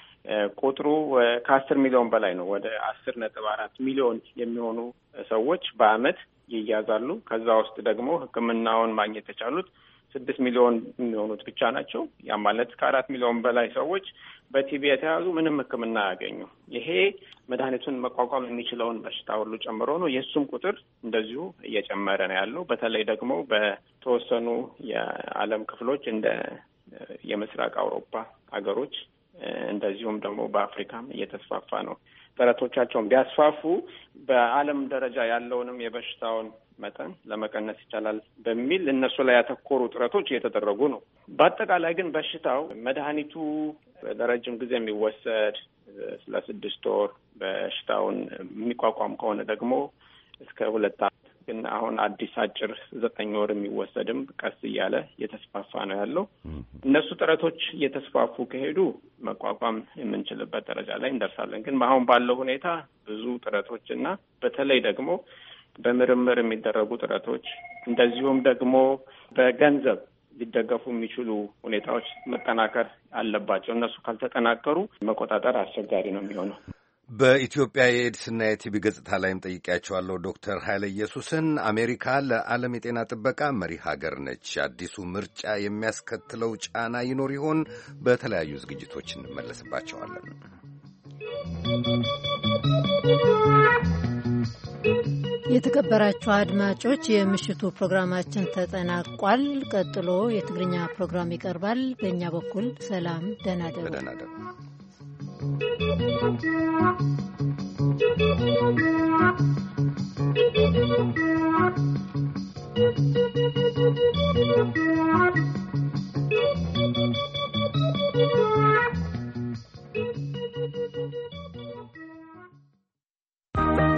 ቁጥሩ ከአስር ሚሊዮን በላይ ነው። ወደ አስር ነጥብ አራት ሚሊዮን የሚሆኑ ሰዎች በዓመት ይያዛሉ። ከዛ ውስጥ ደግሞ ሕክምናውን ማግኘት የቻሉት ስድስት ሚሊዮን የሚሆኑት ብቻ ናቸው። ያ ማለት ከአራት ሚሊዮን በላይ ሰዎች በቲቢ የተያዙ ምንም ሕክምና ያገኙ። ይሄ መድኃኒቱን መቋቋም የሚችለውን በሽታ ሁሉ ጨምሮ ነው። የእሱም ቁጥር እንደዚሁ እየጨመረ ነው ያለው። በተለይ ደግሞ በተወሰኑ የዓለም ክፍሎች እንደ የምስራቅ አውሮፓ ሀገሮች እንደዚሁም ደግሞ በአፍሪካም እየተስፋፋ ነው። ጥረቶቻቸውን ቢያስፋፉ በዓለም ደረጃ ያለውንም የበሽታውን መጠን ለመቀነስ ይቻላል በሚል እነሱ ላይ ያተኮሩ ጥረቶች እየተደረጉ ነው። በአጠቃላይ ግን በሽታው መድኃኒቱ ለረጅም ጊዜ የሚወሰድ ለስድስት ወር በሽታውን የሚቋቋም ከሆነ ደግሞ እስከ ሁለት ዓመት ግን አሁን አዲስ አጭር ዘጠኝ ወር የሚወሰድም ቀስ እያለ እየተስፋፋ ነው ያለው። እነሱ ጥረቶች እየተስፋፉ ከሄዱ መቋቋም የምንችልበት ደረጃ ላይ እንደርሳለን። ግን አሁን ባለው ሁኔታ ብዙ ጥረቶች እና በተለይ ደግሞ በምርምር የሚደረጉ ጥረቶች እንደዚሁም ደግሞ በገንዘብ ሊደገፉ የሚችሉ ሁኔታዎች መጠናከር አለባቸው። እነሱ ካልተጠናከሩ መቆጣጠር አስቸጋሪ ነው የሚሆነው። በኢትዮጵያ የኤድስና የቲቢ ገጽታ ላይም ጠይቄያቸዋለሁ ዶክተር ኃይለ ኢየሱስን። አሜሪካ ለዓለም የጤና ጥበቃ መሪ ሀገር ነች። አዲሱ ምርጫ የሚያስከትለው ጫና ይኖር ይሆን? በተለያዩ ዝግጅቶች እንመለስባቸዋለን። የተከበራችሁ አድማጮች የምሽቱ ፕሮግራማችን ተጠናቋል። ቀጥሎ የትግርኛ ፕሮግራም ይቀርባል። በእኛ በኩል ሰላም፣ ደህና ደሩ።